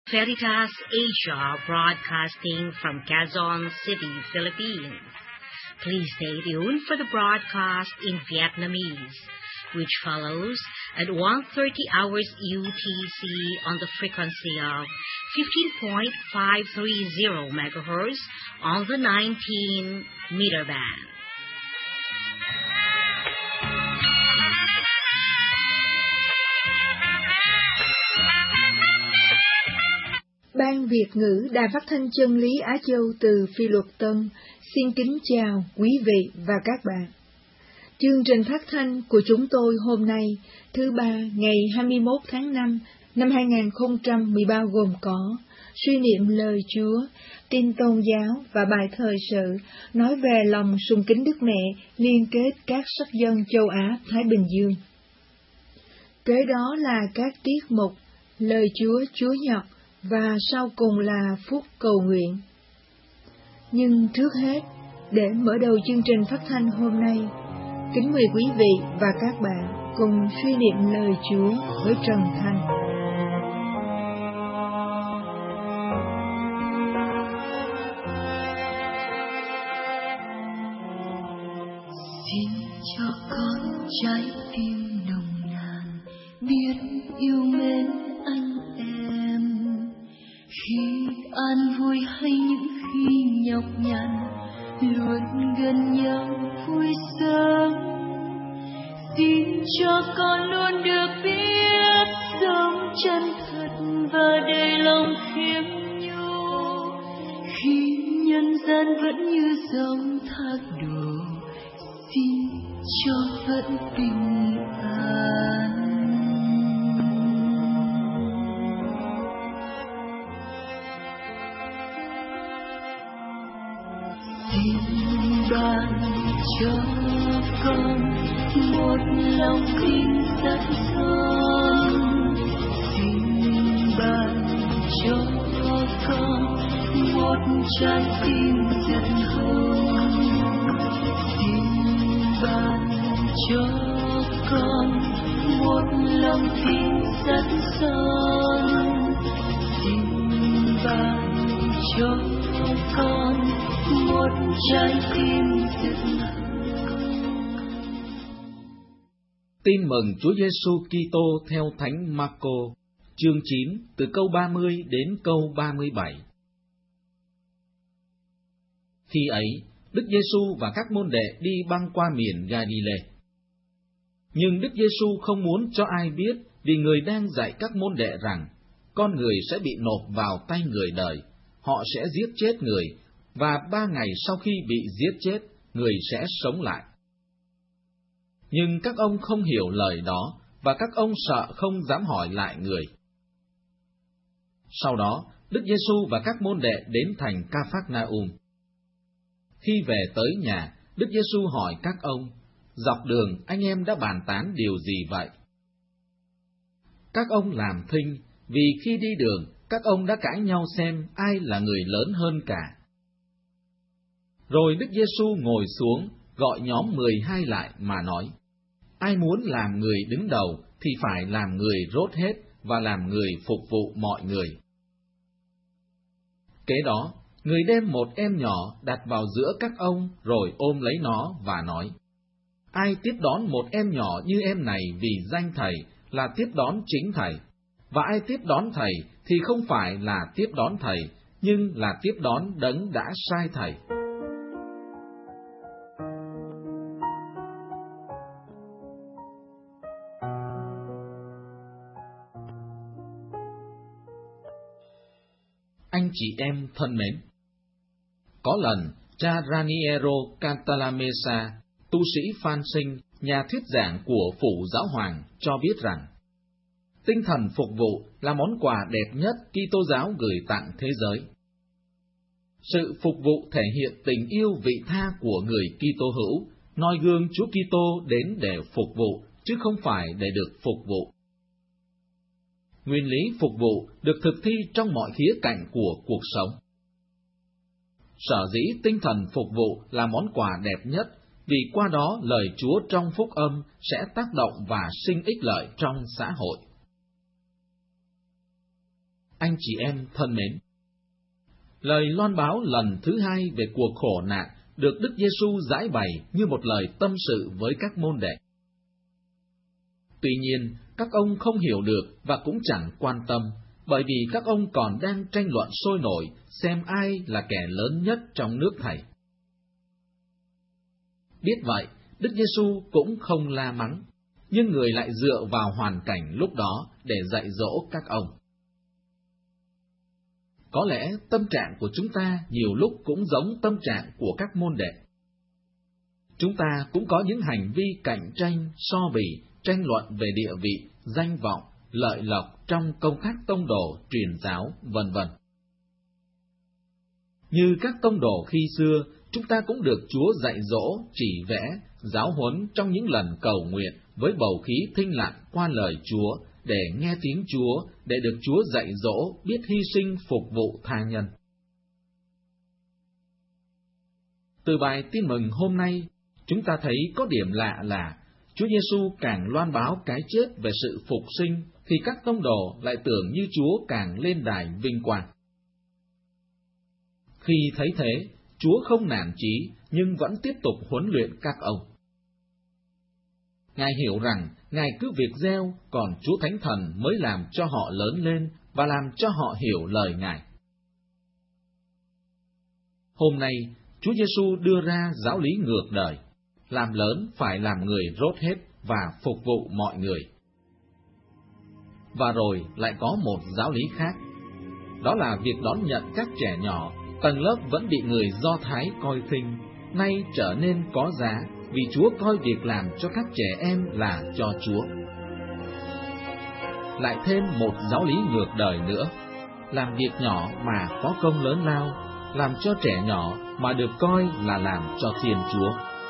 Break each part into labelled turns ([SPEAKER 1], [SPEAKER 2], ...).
[SPEAKER 1] Veritas Asia broadcasting from Quezon City, Philippines. Please stay tuned for the broadcast in Vietnamese, which follows at 1:30 hours UTC on the frequency of 15.530 MHz on the 19-meter band.
[SPEAKER 2] Ban Việt ngữ Đài Phát thanh Chân lý Á Châu từ Phi Luật Tân xin kính chào quý vị và các bạn. Chương trình phát thanh của chúng tôi hôm nay, thứ Ba, ngày 21 tháng 5 năm 2013 gồm có suy niệm lời Chúa, tin tôn giáo và bài thời sự nói về lòng sùng kính Đức Mẹ liên kết các sắc dân châu Á Thái Bình Dương. Kế đó là các tiết mục lời Chúa Chúa Nhật và sau cùng là phút cầu nguyện. Nhưng trước hết, để mở đầu chương trình phát thanh hôm nay, kính mời quý vị và các bạn cùng suy niệm lời Chúa với Trần Thanh.
[SPEAKER 3] Xin cho con trái tim nồng nàn biết yêu mến anh em, khi an vui hay những khi nhọc nhằn luôn gần nhau vui sớm. Xin cho con luôn được biết sống chân thật và đầy lòng khiêm nhu, khi nhân gian vẫn như dòng thác đổ. Xin cho vẫn bình an. Xin ban cho con một lòng tin rất son. Xin ban cho con một trái tim giận hờn. Xin ban cho con một lòng tin rất son. Xin ban cho con một trái tim rực rỡ.
[SPEAKER 4] Tin mừng Chúa Giêsu Kitô theo Thánh Marco, chương 9, từ câu 30 đến câu 37. Khi ấy, Đức Giêsu và các môn đệ đi băng qua miền Ga-li-lê. Nhưng Đức Giêsu không muốn cho ai biết, vì người đang dạy các môn đệ rằng con người sẽ bị nộp vào tay người đời, họ sẽ giết chết người, và 3 ngày sau khi bị giết chết, người sẽ sống lại. Nhưng các ông không hiểu lời đó, và các ông sợ không dám hỏi lại người. Sau đó, Đức Giêsu và các môn đệ đến thành Ca-phác-na-um. Khi về tới nhà, Đức Giêsu hỏi các ông, dọc đường anh em đã bàn tán điều gì vậy? Các ông làm thinh, vì khi đi đường, các ông đã cãi nhau xem ai là người lớn hơn cả. Rồi Đức Giêsu ngồi xuống, gọi nhóm 12 lại mà nói, ai muốn làm người đứng đầu thì phải làm người rốt hết và làm người phục vụ mọi người. Kế đó, người đem một em nhỏ đặt vào giữa các ông rồi ôm lấy nó và nói, ai tiếp đón một em nhỏ như em này vì danh Thầy là tiếp đón chính Thầy, và ai tiếp đón Thầy thì không phải là tiếp đón Thầy, nhưng là tiếp đón Đấng đã sai Thầy. Anh chị em thân mến, có lần cha Raniero Cantalamessa, tu sĩ Phan Sinh, nhà thuyết giảng của Phủ Giáo Hoàng, cho biết rằng tinh thần phục vụ là món quà đẹp nhất Kitô giáo gửi tặng thế giới. Sự phục vụ thể hiện tình yêu vị tha của người Kitô hữu, noi gương Chúa Kitô đến để phục vụ, chứ không phải để được phục vụ. Nguyên lý phục vụ được thực thi trong mọi khía cạnh của cuộc sống. Sở dĩ tinh thần phục vụ là món quà đẹp nhất, vì qua đó lời Chúa trong phúc âm sẽ tác động và sinh ích lợi trong xã hội. Anh chị em thân mến, lời loan báo lần thứ hai về cuộc khổ nạn được Đức Giêsu giải bày như một lời tâm sự với các môn đệ. Tuy nhiên, các ông không hiểu được và cũng chẳng quan tâm, bởi vì các ông còn đang tranh luận sôi nổi xem ai là kẻ lớn nhất trong nước Thầy. Biết vậy, Đức Giêsu cũng không la mắng, nhưng người lại dựa vào hoàn cảnh lúc đó để dạy dỗ các ông. Có lẽ tâm trạng của chúng ta nhiều lúc cũng giống tâm trạng của các môn đệ. Chúng ta cũng có những hành vi cạnh tranh, so bì, tranh luận về địa vị, danh vọng, lợi lộc trong công tác tông đồ, truyền giáo, vân vân. Như các tông đồ khi xưa, chúng ta cũng được Chúa dạy dỗ, chỉ vẽ, giáo huấn trong những lần cầu nguyện với bầu khí thinh lặng qua lời Chúa, để nghe tiếng Chúa, để được Chúa dạy dỗ, biết hy sinh phục vụ tha nhân. Từ bài tin mừng hôm nay, chúng ta thấy có điểm lạ là Chúa Giêsu càng loan báo cái chết về sự phục sinh, thì các tông đồ lại tưởng như Chúa càng lên đài vinh quang. Khi thấy thế, Chúa không nản chí, nhưng vẫn tiếp tục huấn luyện các ông. Ngài hiểu rằng, Ngài cứ việc gieo, còn Chúa Thánh Thần mới làm cho họ lớn lên và làm cho họ hiểu lời Ngài. Hôm nay, Chúa Giêsu đưa ra giáo lý ngược đời, làm lớn phải làm người rốt hết và phục vụ mọi người. Và rồi lại có một giáo lý khác, đó là việc đón nhận các trẻ nhỏ, tầng lớp vẫn bị người Do Thái coi khinh, nay trở nên có giá, vì Chúa coi việc làm cho các trẻ em là cho Chúa. Lại thêm một giáo lý ngược đời nữa, làm việc nhỏ mà có công lớn lao, làm cho trẻ nhỏ mà được coi là làm cho Thiên Chúa.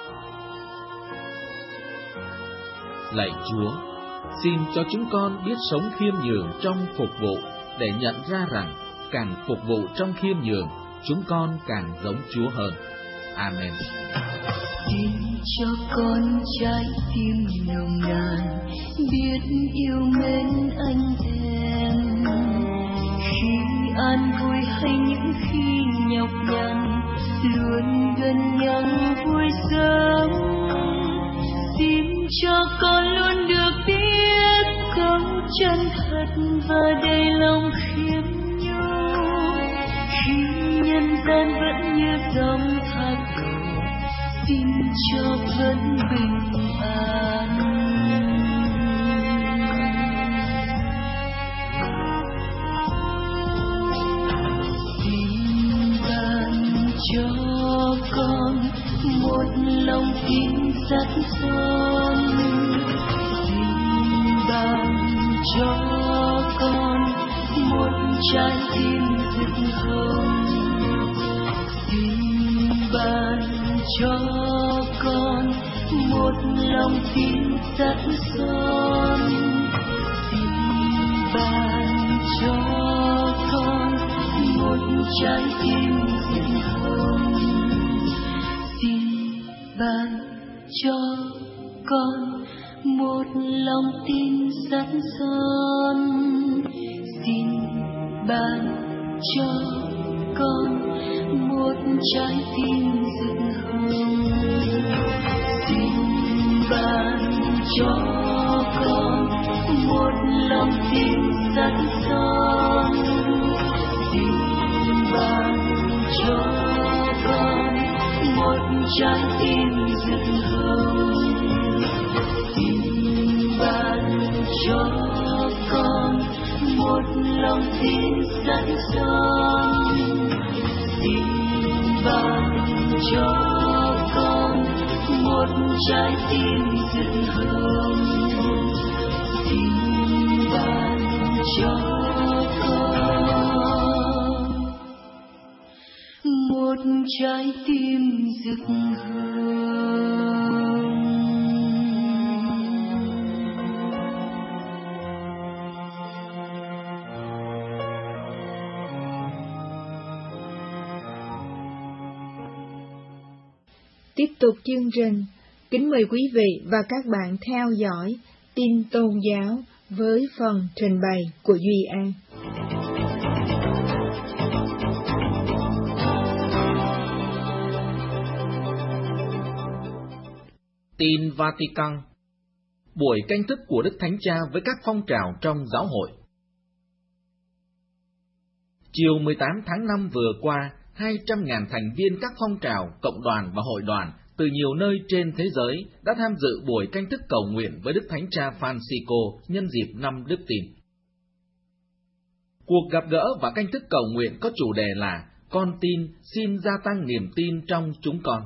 [SPEAKER 4] Lạy Chúa, xin cho chúng con biết sống khiêm nhường trong phục vụ, để nhận ra rằng càng phục vụ trong khiêm nhường, chúng con càng giống Chúa hơn. Amen.
[SPEAKER 3] Xin cho con trái tim nồng nàn, biết yêu mến anh em. Khi an vui hay những khi nhọc nhằn, luôn gần nhau vui sớm. Xin cho con luôn được biết câu chân thật và đầy lòng khiêm nhu. Khi nhân gian vẫn như dòng thác đổ, xin cho vẫn bình an. Xin ban cho con một lòng tin sắt son. Xin ban cho con một trái tim rực hồng. Xin ban cho con một lòng tin sắt son. Xin ban cho con một trái tim rực hồng. Xin ban cho con một lòng tin sắt son. Xin ban cho con một trái tim rực hồng. Xin ban cho con một lòng tin sắt son. Xin ban cho con một trái tim rực hồng. Xin ban cho con một lòng tin sắt son. Xin ban cho con một trái tim rực hồng. Xin ban cho con một trái tim rực hồng.
[SPEAKER 2] Tiếp tục chương trình, kính mời quý vị và các bạn theo dõi tin tôn giáo với phần trình bày của Duy An.
[SPEAKER 4] Tin Vatican. Buổi canh thức của Đức Thánh Cha với các phong trào trong giáo hội. Chiều 18 tháng 5 vừa qua, 200.000 thành viên các phong trào, cộng đoàn và hội đoàn từ nhiều nơi trên thế giới đã tham dự buổi canh thức cầu nguyện với Đức Thánh Cha Francisco nhân dịp năm Đức Tin. Cuộc gặp gỡ và canh thức cầu nguyện có chủ đề là Con tin, xin gia tăng niềm tin trong chúng con.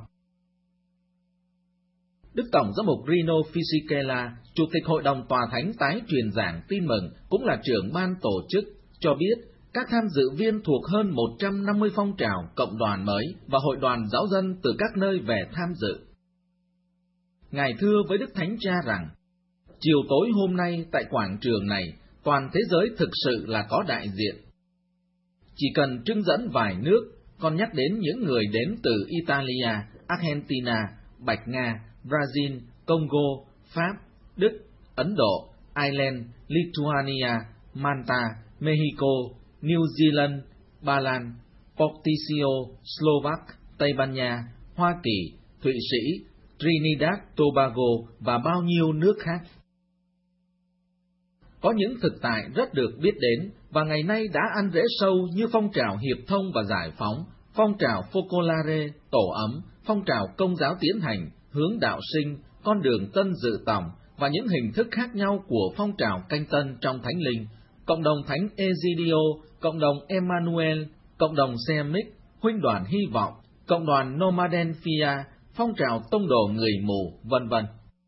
[SPEAKER 4] Đức Tổng giám mục Rino Fisichella, Chủ tịch Hội đồng Tòa Thánh tái truyền giảng tin mừng, cũng là trưởng ban tổ chức, cho biết các tham dự viên thuộc hơn 150 phong trào, cộng đoàn mới và hội đoàn giáo dân từ các nơi về tham dự. Ngài thưa với Đức Thánh Cha rằng, chiều tối hôm nay tại quảng trường này, toàn thế giới thực sự là có đại diện. Chỉ cần trưng dẫn vài nước, con nhắc đến những người đến từ Italia, Argentina, Bạch Nga, Brazil, Congo, Pháp, Đức, Ấn Độ, Ireland, Lithuania, Malta, Mexico, New Zealand, Ba Lan, Portugal, Slovak, Tây Ban Nha, Hoa Kỳ, Thụy Sĩ, Trinidad, Tobago và bao nhiêu nước khác. Có những thực tại rất được biết đến và ngày nay đã ăn rễ sâu như phong trào hiệp thông và giải phóng, phong trào Focolare, tổ ấm, phong trào công giáo tiến hành, hướng đạo sinh, con đường tân dự tòng và những hình thức khác nhau của phong trào canh tân trong Thánh Linh, cộng đồng Thánh Egidio, cộng đồng Emmanuel, cộng đồng Semic, huynh đoàn hy vọng, cộng đoàn Nomadenphia, phong trào tông đồ người mù, vân vân.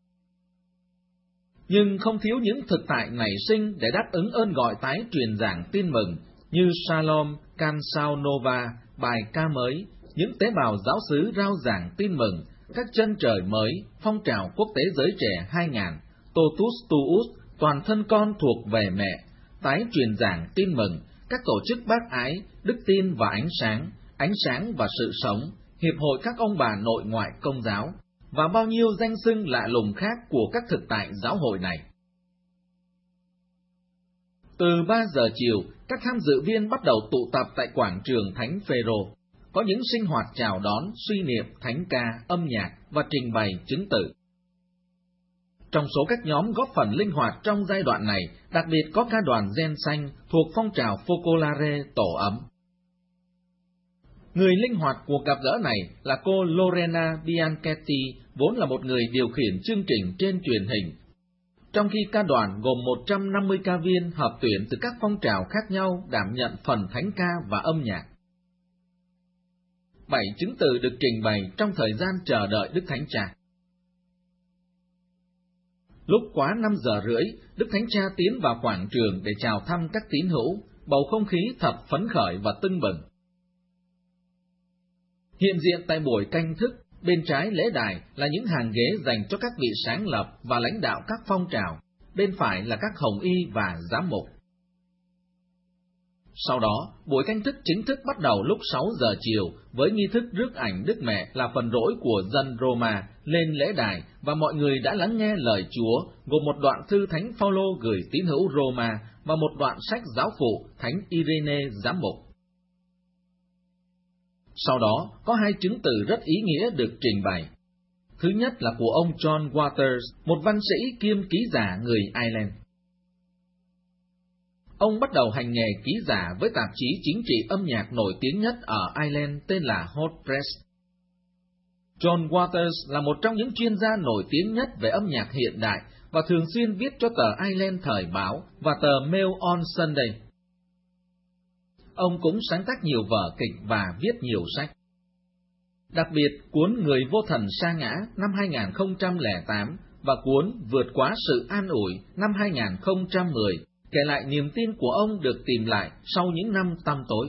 [SPEAKER 4] Nhưng không thiếu những thực tại nảy sinh để đáp ứng ơn gọi tái truyền giảng tin mừng như Shalom, Cansao Nova, bài ca mới, những tế bào giáo xứ rao giảng tin mừng, các chân trời mới, phong trào quốc tế giới trẻ 2000, Totus Tuus, toàn thân con thuộc về mẹ, tái truyền giảng tin mừng, các tổ chức bác ái, đức tin và ánh sáng và sự sống, hiệp hội các ông bà nội ngoại công giáo, và bao nhiêu danh xưng lạ lùng khác của các thực tại giáo hội này. Từ 3 giờ chiều, các tham dự viên bắt đầu tụ tập tại quảng trường Thánh Phêrô. Có những sinh hoạt chào đón, suy niệm, thánh ca, âm nhạc và trình bày chứng tử. Trong số các nhóm góp phần linh hoạt trong giai đoạn này, đặc biệt có ca đoàn Gen Xanh thuộc phong trào Focolare tổ ấm. Người linh hoạt cuộc gặp gỡ này là cô Lorena Bianchetti, vốn là một người điều khiển chương trình trên truyền hình, trong khi ca đoàn gồm 150 ca viên hợp tuyển từ các phong trào khác nhau đảm nhận phần thánh ca và âm nhạc. 7 chứng từ được trình bày trong thời gian chờ đợi Đức Thánh Cha. Lúc quá 5 giờ rưỡi, Đức Thánh Cha tiến vào quảng trường để chào thăm các tín hữu, bầu không khí thật phấn khởi và tưng bừng. Hiện diện tại buổi canh thức, bên trái lễ đài là những hàng ghế dành cho các vị sáng lập và lãnh đạo các phong trào, bên phải là các hồng y và giám mục. Sau đó, buổi canh thức chính thức bắt đầu lúc 6 giờ chiều với nghi thức rước ảnh Đức Mẹ là phần rỗi của dân Roma lên lễ đài, và mọi người đã lắng nghe lời Chúa, gồm một đoạn thư Thánh Phaolô gửi tín hữu Roma và một đoạn sách giáo phụ Thánh Irene giám mục. Sau đó, có 2 chứng từ rất ý nghĩa được trình bày. Thứ nhất là của ông John Waters, một văn sĩ kiêm ký giả người Ireland. Ông bắt đầu hành nghề ký giả với tạp chí chính trị âm nhạc nổi tiếng nhất ở Ireland tên là Hot Press. John Waters là một trong những chuyên gia nổi tiếng nhất về âm nhạc hiện đại và thường xuyên viết cho tờ Ireland Thời báo và tờ Mail on Sunday. Ông cũng sáng tác nhiều vở kịch và viết nhiều sách. Đặc biệt, cuốn Người vô thần sa ngã năm 2008 và cuốn Vượt qua sự an ủi năm 2010 kể lại niềm tin của ông được tìm lại sau những năm tăm tối.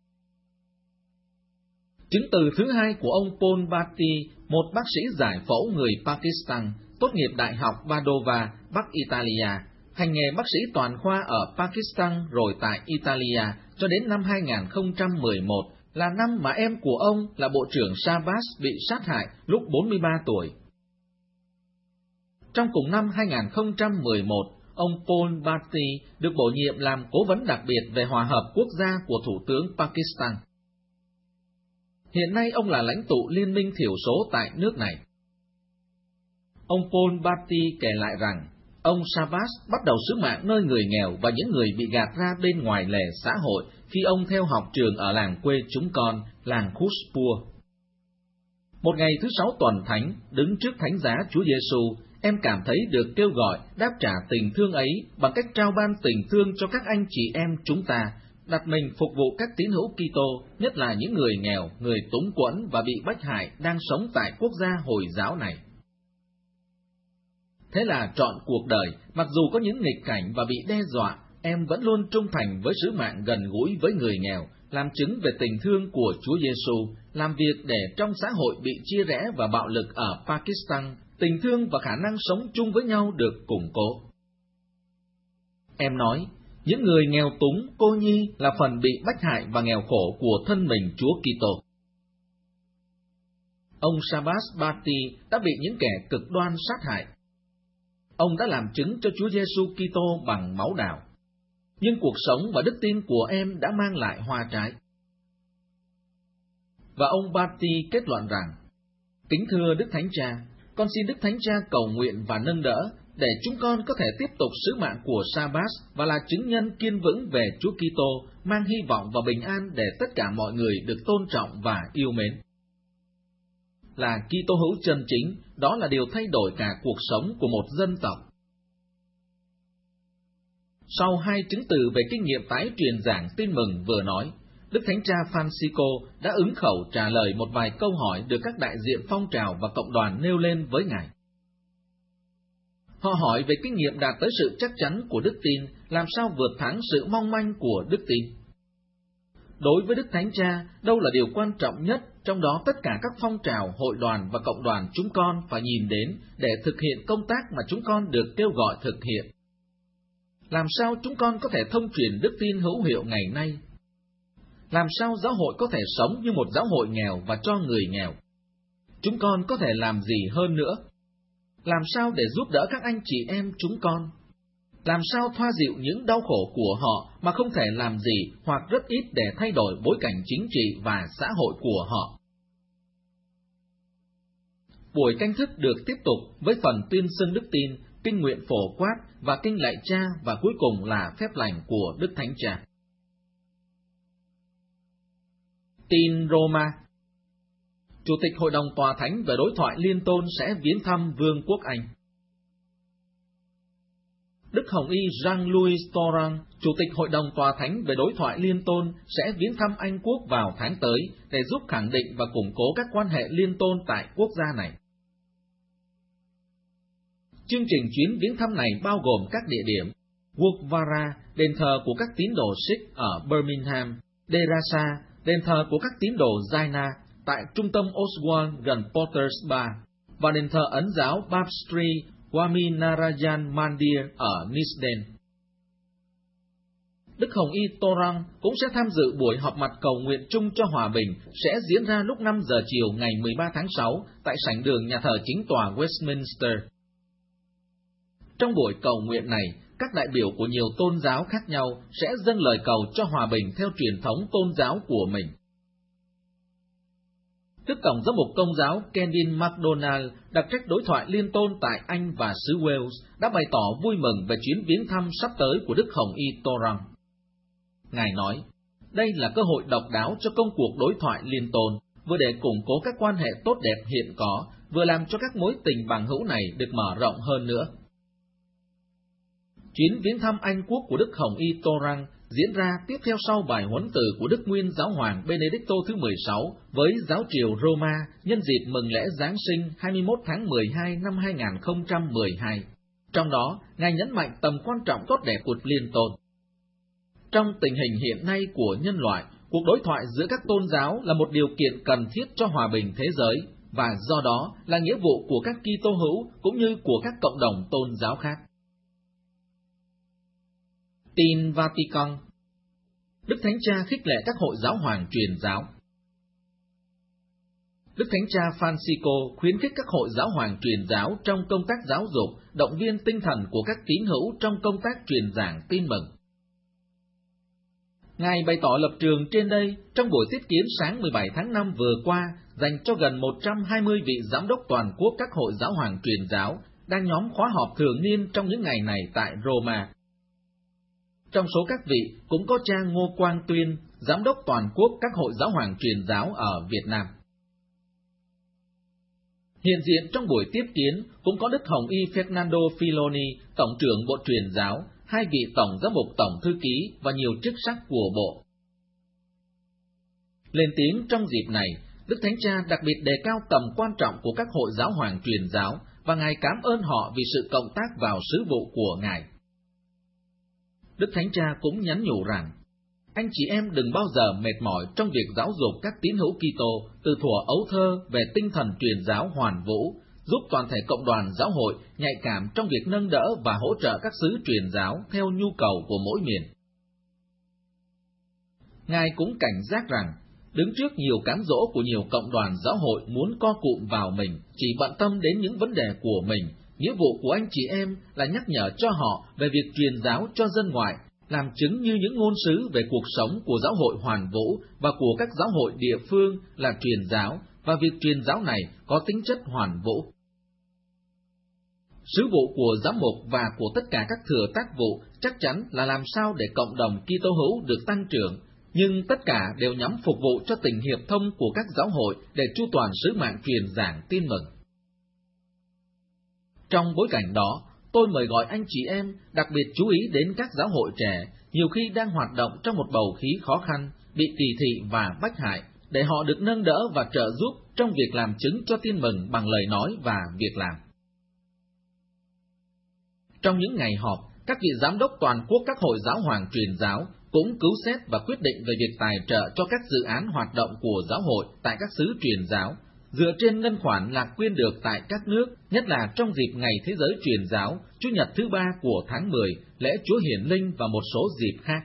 [SPEAKER 4] Chứng từ thứ hai của ông Paul Bhatti, một bác sĩ giải phẫu người Pakistan, tốt nghiệp Đại học Padova, Bắc Italia, hành nghề bác sĩ toàn khoa ở Pakistan rồi tại Italia cho đến năm 2011, là năm mà em của ông là Bộ trưởng Shahbaz bị sát hại lúc 43 tuổi. Trong cùng năm 2011, ông Paul Bhatti được bổ nhiệm làm cố vấn đặc biệt về hòa hợp quốc gia của Thủ tướng Pakistan. Hiện nay ông là lãnh tụ Liên minh thiểu số tại nước này. Ông Paul Batty kể lại rằng, ông Sabas bắt đầu sứ mạng nơi người nghèo và những người bị gạt ra bên ngoài lề xã hội khi ông theo học trường ở làng quê chúng con, làng Khushpur. Một ngày thứ 6 tuần thánh, đứng trước thánh giá Chúa Giêsu, em cảm thấy được kêu gọi đáp trả tình thương ấy bằng cách trao ban tình thương cho các anh chị em chúng ta, đặt mình phục vụ các tín hữu Kitô, nhất là những người nghèo, người túng quẫn và bị bách hại đang sống tại quốc gia Hồi giáo này. Thế là trọn cuộc đời, mặc dù có những nghịch cảnh và bị đe dọa, em vẫn luôn trung thành với sứ mạng gần gũi với người nghèo, làm chứng về tình thương của Chúa Giêsu, làm việc để trong xã hội bị chia rẽ và bạo lực ở Pakistan, tình thương và khả năng sống chung với nhau được củng cố. Em nói, những người nghèo túng, cô nhi là phần bị bách hại và nghèo khổ của thân mình Chúa Kitô. Ông Sabas Batty đã bị những kẻ cực đoan sát hại. Ông đã làm chứng cho Chúa Giêsu Kitô bằng máu đào. Nhưng cuộc sống và đức tin của em đã mang lại hoa trái. Và ông Batty kết luận rằng, kính thưa Đức Thánh Cha, con xin Đức Thánh Cha cầu nguyện và nâng đỡ, để chúng con có thể tiếp tục sứ mạng của Sabas và là chứng nhân kiên vững về Chúa Kitô, mang hy vọng và bình an để tất cả mọi người được tôn trọng và yêu mến. Là Kitô hữu chân chính, đó là điều thay đổi cả cuộc sống của một dân tộc. Sau 2 chứng từ về kinh nghiệm tái truyền giảng tin mừng vừa nói, Đức Thánh Cha Francisco đã ứng khẩu trả lời một vài câu hỏi được các đại diện phong trào và cộng đoàn nêu lên với Ngài. Họ hỏi về kinh nghiệm đạt tới sự chắc chắn của đức tin, làm sao vượt thắng sự mong manh của đức tin. Đối với Đức Thánh Cha, đâu là điều quan trọng nhất, trong đó tất cả các phong trào, hội đoàn và cộng đoàn chúng con phải nhìn đến để thực hiện công tác mà chúng con được kêu gọi thực hiện. Làm sao chúng con có thể thông truyền đức tin hữu hiệu ngày nay? Làm sao giáo hội có thể sống như một giáo hội nghèo và cho người nghèo? Chúng con có thể làm gì hơn nữa? Làm sao để giúp đỡ các anh chị em chúng con? Làm sao thoa dịu những đau khổ của họ mà không thể làm gì hoặc rất ít để thay đổi bối cảnh chính trị và xã hội của họ? Buổi canh thức được tiếp tục với phần tuyên xưng đức tin, kinh nguyện phổ quát và kinh lạy Cha và cuối cùng là phép lành của Đức Thánh Cha. Tin Roma. Chủ tịch Hội đồng Tòa Thánh về đối thoại liên tôn sẽ viếng thăm Vương quốc Anh. Đức Hồng Y Jean-Louis Torrang, Chủ tịch Hội đồng Tòa Thánh về đối thoại liên tôn sẽ viếng thăm Anh quốc vào tháng tới để giúp khẳng định và củng cố các quan hệ liên tôn tại quốc gia này. Chương trình chuyến viếng thăm này bao gồm các địa điểm: Gurdwara, đền thờ của các tín đồ Sikh ở Birmingham; Derasa, đền thờ của các tín đồ Jaina tại trung tâm Oswald gần Potters Bar; và đền thờ Ấn giáo Baptistry Swaminarayan Mandir ở Nisden. Đức Hồng Y Torrang cũng sẽ tham dự buổi họp mặt cầu nguyện chung cho hòa bình sẽ diễn ra lúc 5 giờ chiều ngày 13 tháng 6 tại sảnh đường nhà thờ chính tòa Westminster. Trong buổi cầu nguyện này, các đại biểu của nhiều tôn giáo khác nhau sẽ dâng lời cầu cho hòa bình theo truyền thống tôn giáo của mình. Đức Tổng giám mục Công giáo Kevin MacDonald, đặc trách đối thoại liên tôn tại Anh và xứ Wales, đã bày tỏ vui mừng về chuyến viếng thăm sắp tới của Đức Hồng Y Torrang. Ngài nói, đây là cơ hội độc đáo cho công cuộc đối thoại liên tôn, vừa để củng cố các quan hệ tốt đẹp hiện có, vừa làm cho các mối tình bằng hữu này được mở rộng hơn nữa. Chuyến viếng thăm Anh quốc của Đức Hồng Y Torrang diễn ra tiếp theo sau bài huấn từ của Đức Nguyên Giáo hoàng Benedicto thứ 16 với giáo triều Roma nhân dịp mừng lễ Giáng sinh 21 tháng 12 năm 2012. Trong đó, Ngài nhấn mạnh tầm quan trọng tốt đẹp của liên tôn. Trong tình hình hiện nay của nhân loại, cuộc đối thoại giữa các tôn giáo là một điều kiện cần thiết cho hòa bình thế giới, và do đó là nghĩa vụ của các Kitô hữu cũng như của các cộng đồng tôn giáo khác. Tin Vatican. Đức Thánh Cha khích lệ các hội giáo hoàng truyền giáo. Đức Thánh Cha Francisco khuyến khích các hội giáo hoàng truyền giáo trong công tác giáo dục, động viên tinh thần của các tín hữu trong công tác truyền giảng tin mừng. Ngài bày tỏ lập trường trên đây trong buổi tiếp kiến sáng 17 tháng 5 vừa qua dành cho gần 120 vị giám đốc toàn quốc các hội giáo hoàng truyền giáo đang nhóm khóa họp thường niên trong những ngày này tại Roma. Trong số các vị cũng có cha Ngô Quang Tuyên, giám đốc toàn quốc các hội giáo hoàng truyền giáo ở Việt Nam. Hiện diện trong buổi tiếp kiến cũng có Đức Hồng Y Fernando Filoni, Tổng trưởng Bộ Truyền giáo, 2 vị Tổng giám mục Tổng thư ký và nhiều chức sắc của Bộ. Lên tiếng trong dịp này, Đức Thánh Cha đặc biệt đề cao tầm quan trọng của các hội giáo hoàng truyền giáo và Ngài cảm ơn họ vì sự cộng tác vào sứ vụ của Ngài. Đức Thánh Cha cũng nhắn nhủ rằng, anh chị em đừng bao giờ mệt mỏi trong việc giáo dục các tín hữu Kitô từ thuở ấu thơ về tinh thần truyền giáo hoàn vũ, giúp toàn thể cộng đoàn giáo hội nhạy cảm trong việc nâng đỡ và hỗ trợ các xứ truyền giáo theo nhu cầu của mỗi miền. Ngài cũng cảnh giác rằng, đứng trước nhiều cám dỗ của nhiều cộng đoàn giáo hội muốn co cụm vào mình, chỉ bận tâm đến những vấn đề của mình, nghĩa vụ của anh chị em là nhắc nhở cho họ về việc truyền giáo cho dân ngoại, làm chứng như những ngôn sứ về cuộc sống của giáo hội hoàn vũ và của các giáo hội địa phương là truyền giáo, và việc truyền giáo này có tính chất hoàn vũ. Sứ vụ của giám mục và của tất cả các thừa tác vụ chắc chắn là làm sao để cộng đồng Kitô hữu được tăng trưởng, nhưng tất cả đều nhắm phục vụ cho tình hiệp thông của các giáo hội để chu toàn sứ mạng truyền giảng tin mừng. Trong bối cảnh đó, tôi mời gọi anh chị em đặc biệt chú ý đến các giáo hội trẻ, nhiều khi đang hoạt động trong một bầu khí khó khăn, bị kỳ thị và bách hại, để họ được nâng đỡ và trợ giúp trong việc làm chứng cho tin mừng bằng lời nói và việc làm. Trong những ngày họp, các vị giám đốc toàn quốc các hội giáo hoàng truyền giáo cũng cứu xét và quyết định về việc tài trợ cho các dự án hoạt động của giáo hội tại các xứ truyền giáo, dựa trên ngân khoản lạc quyên được tại các nước, nhất là trong dịp Ngày Thế giới Truyền giáo, Chủ nhật thứ 3 của tháng 10, lễ Chúa Hiển Linh và một số dịp khác.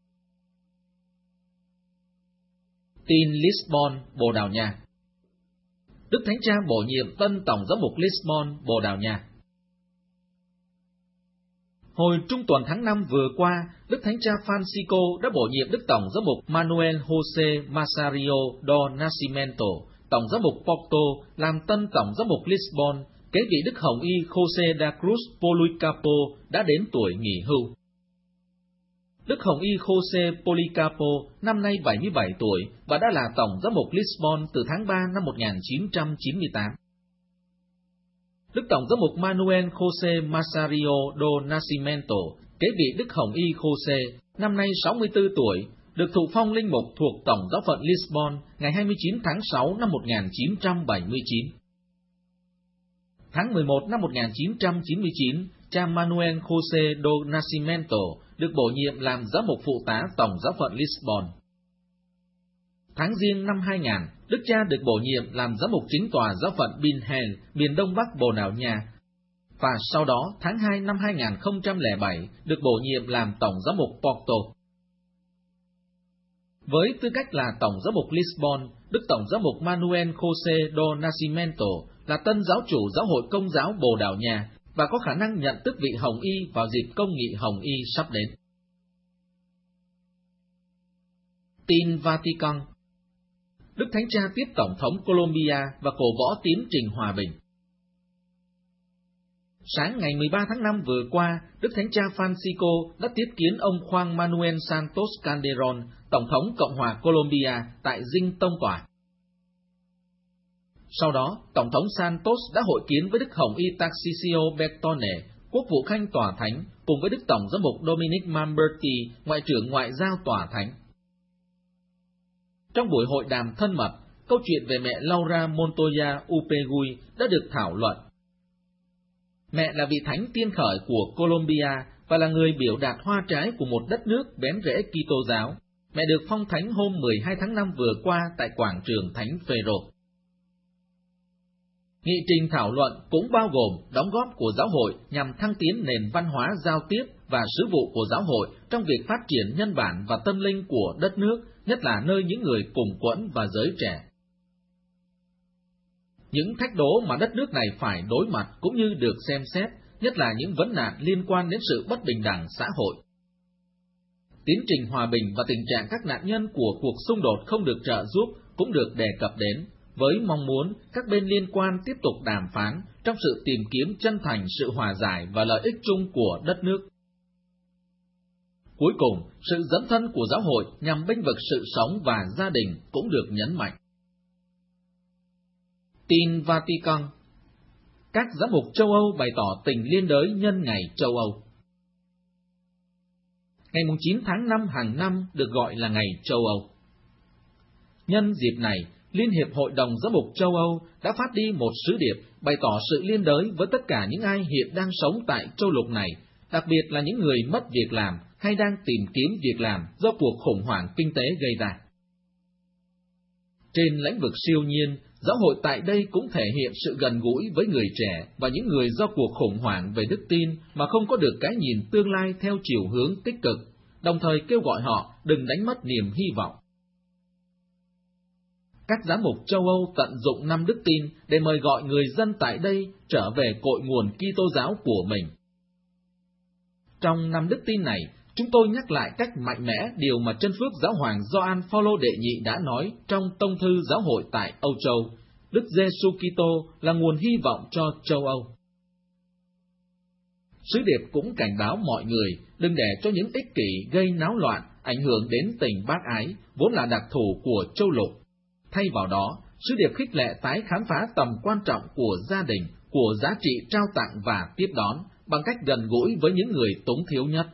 [SPEAKER 4] Tin Lisbon, Bồ Đào Nha. Đức Thánh Cha bổ nhiệm tân Tổng giám mục Lisbon, Bồ Đào Nha. Hồi trung tuần tháng 5 vừa qua, Đức Thánh Cha Francisco đã bổ nhiệm Đức Tổng giám mục Manuel José Masario do Nascimento, Tổng giám mục Porto, làm tân Tổng giám mục Lisbon, kế vị Đức Hồng Y José da Cruz Policarpo đã đến tuổi nghỉ hưu. Đức Hồng Y José Policarpo năm nay 77 tuổi và đã là Tổng giám mục Lisbon từ tháng 3 năm 1998. Đức Tổng giám mục Manuel José Masario do Nascimento, kế vị Đức Hồng Y José, năm nay 64 tuổi, được thụ phong linh mục thuộc Tổng giáo phận Lisbon ngày 29 tháng 6 năm 1979. Tháng 11 năm 1999, cha Manuel José do Nascimento được bổ nhiệm làm giám mục phụ tá Tổng giáo phận Lisbon. Tháng Giêng năm 2000, Đức cha được bổ nhiệm làm giám mục chính tòa giáo phận Binhel, miền Đông Bắc Bồ Đào Nha, và sau đó tháng 2 năm 2007 được bổ nhiệm làm Tổng giám mục Porto. Với tư cách là Tổng giám mục Lisbon, Đức Tổng giám mục Manuel José do Nascimento là tân giáo chủ giáo hội Công giáo Bồ Đào Nha và có khả năng nhận tước vị Hồng Y vào dịp công nghị Hồng Y sắp đến. Tin Vatican. Đức Thánh Cha tiếp Tổng thống Colombia và cổ võ tiến trình hòa bình. Sáng ngày 13 tháng 5 vừa qua, Đức Thánh Cha Francisco đã tiếp kiến ông Juan Manuel Santos Calderón, Tổng thống Cộng hòa Colombia tại dinh tông tòa. Sau đó, Tổng thống Santos đã hội kiến với Đức Hồng Y Tarcisio Bertone, Quốc vụ Khanh Tòa Thánh, cùng với Đức Tổng giám mục Dominic Mamberti, Ngoại trưởng Ngoại giao Tòa Thánh. Trong buổi hội đàm thân mật, câu chuyện về mẹ Laura Montoya Upegui đã được thảo luận. Mẹ là vị thánh tiên khởi của Colombia và là người biểu đạt hoa trái của một đất nước bén rễ Kitô giáo. Mẹ được phong thánh hôm 12 tháng 5 vừa qua tại quảng trường Thánh Phêrô. Nghị trình thảo luận cũng bao gồm đóng góp của giáo hội nhằm thăng tiến nền văn hóa giao tiếp và sứ vụ của giáo hội trong việc phát triển nhân bản và tâm linh của đất nước, nhất là nơi những người cùng quẫn và giới trẻ. Những thách đố mà đất nước này phải đối mặt cũng như được xem xét, nhất là những vấn nạn liên quan đến sự bất bình đẳng xã hội. tiến trình hòa bình và tình trạng các nạn nhân của cuộc xung đột không được trợ giúp cũng được đề cập đến, với mong muốn các bên liên quan tiếp tục đàm phán trong sự tìm kiếm chân thành sự hòa giải và lợi ích chung của đất nước. Cuối cùng, sự dấn thân của giáo hội nhằm bênh vực sự sống và gia đình cũng được nhấn mạnh. Tin Vatican. Các giám mục châu Âu bày tỏ tình liên đới nhân ngày châu Âu. Ngày 9 tháng 5 hàng năm được gọi là ngày châu Âu. Nhân dịp này, Liên hiệp Hội đồng Giám mục châu Âu đã phát đi một sứ điệp bày tỏ sự liên đới với tất cả những ai hiện đang sống tại châu lục này, đặc biệt là những người mất việc làm hay đang tìm kiếm việc làm do cuộc khủng hoảng kinh tế gây ra. Trên lĩnh vực siêu nhiên, giáo hội tại đây cũng thể hiện sự gần gũi với người trẻ và những người do cuộc khủng hoảng về đức tin mà không có được cái nhìn tương lai theo chiều hướng tích cực, đồng thời kêu gọi họ đừng đánh mất niềm hy vọng. Các giám mục châu Âu tận dụng năm đức tin để mời gọi người dân tại đây trở về cội nguồn Kitô giáo của mình. Trong năm đức tin này, chúng tôi nhắc lại cách mạnh mẽ điều mà chân phước giáo hoàng Gioan Phaolô đệ nhị đã nói trong tông thư giáo hội tại Âu Châu: Đức Giêsu Kitô là nguồn hy vọng cho châu Âu. Sứ điệp cũng cảnh báo mọi người đừng để cho những ích kỷ gây náo loạn ảnh hưởng đến tình bác ái vốn là đặc thù của châu lục. Thay vào đó, sứ điệp khích lệ tái khám phá tầm quan trọng của gia đình, của giá trị trao tặng và tiếp đón bằng cách gần gũi với những người túng thiếu nhất.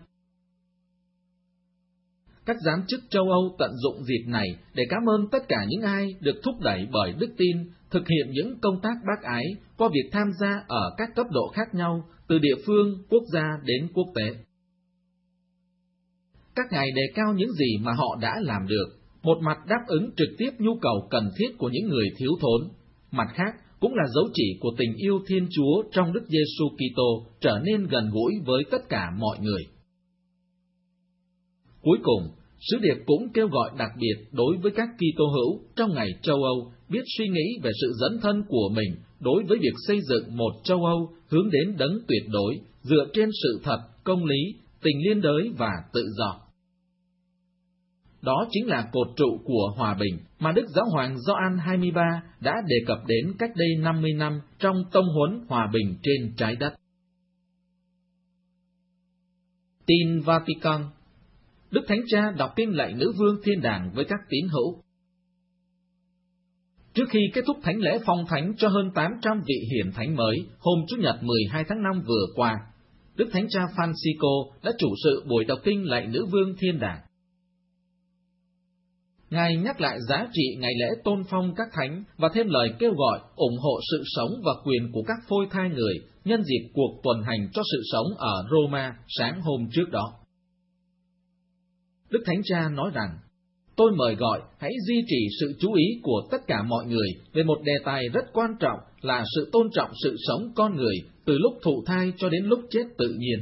[SPEAKER 4] Các giám chức châu Âu tận dụng dịp này để cảm ơn tất cả những ai được thúc đẩy bởi đức tin, thực hiện những công tác bác ái qua việc tham gia ở các cấp độ khác nhau, từ địa phương, quốc gia đến quốc tế. Các ngài đề cao những gì mà họ đã làm được, một mặt đáp ứng trực tiếp nhu cầu cần thiết của những người thiếu thốn, mặt khác cũng là dấu chỉ của tình yêu Thiên Chúa trong Đức Giêsu Kitô trở nên gần gũi với tất cả mọi người. Cuối cùng, sứ điệp cũng kêu gọi đặc biệt đối với các Kitô hữu trong ngày châu Âu biết suy nghĩ về sự dấn thân của mình đối với việc xây dựng một châu Âu hướng đến đấng tuyệt đối, dựa trên sự thật, công lý, tình liên đới và tự do. Đó chính là cột trụ của hòa bình mà Đức Giáo hoàng Gioan 23 đã đề cập đến cách đây 50 năm trong tông huấn hòa bình trên trái đất. Tin Vatican. Đức Thánh Cha đọc tin lạy Nữ Vương Thiên Đàng với các tín hữu. Trước khi kết thúc thánh lễ phong thánh cho hơn 800 vị hiển thánh mới hôm Chủ nhật 12 tháng 5 vừa qua, Đức Thánh Cha Francisco đã chủ sự buổi đọc tin lạy Nữ Vương Thiên Đàng. Ngài nhắc lại giá trị ngày lễ tôn phong các thánh và thêm lời kêu gọi ủng hộ sự sống và quyền của các phôi thai người nhân dịp cuộc tuần hành cho sự sống ở Roma sáng hôm trước đó. Đức Thánh Cha nói rằng, tôi mời gọi hãy duy trì sự chú ý của tất cả mọi người về một đề tài rất quan trọng là sự tôn trọng sự sống con người từ lúc thụ thai cho đến lúc chết tự nhiên.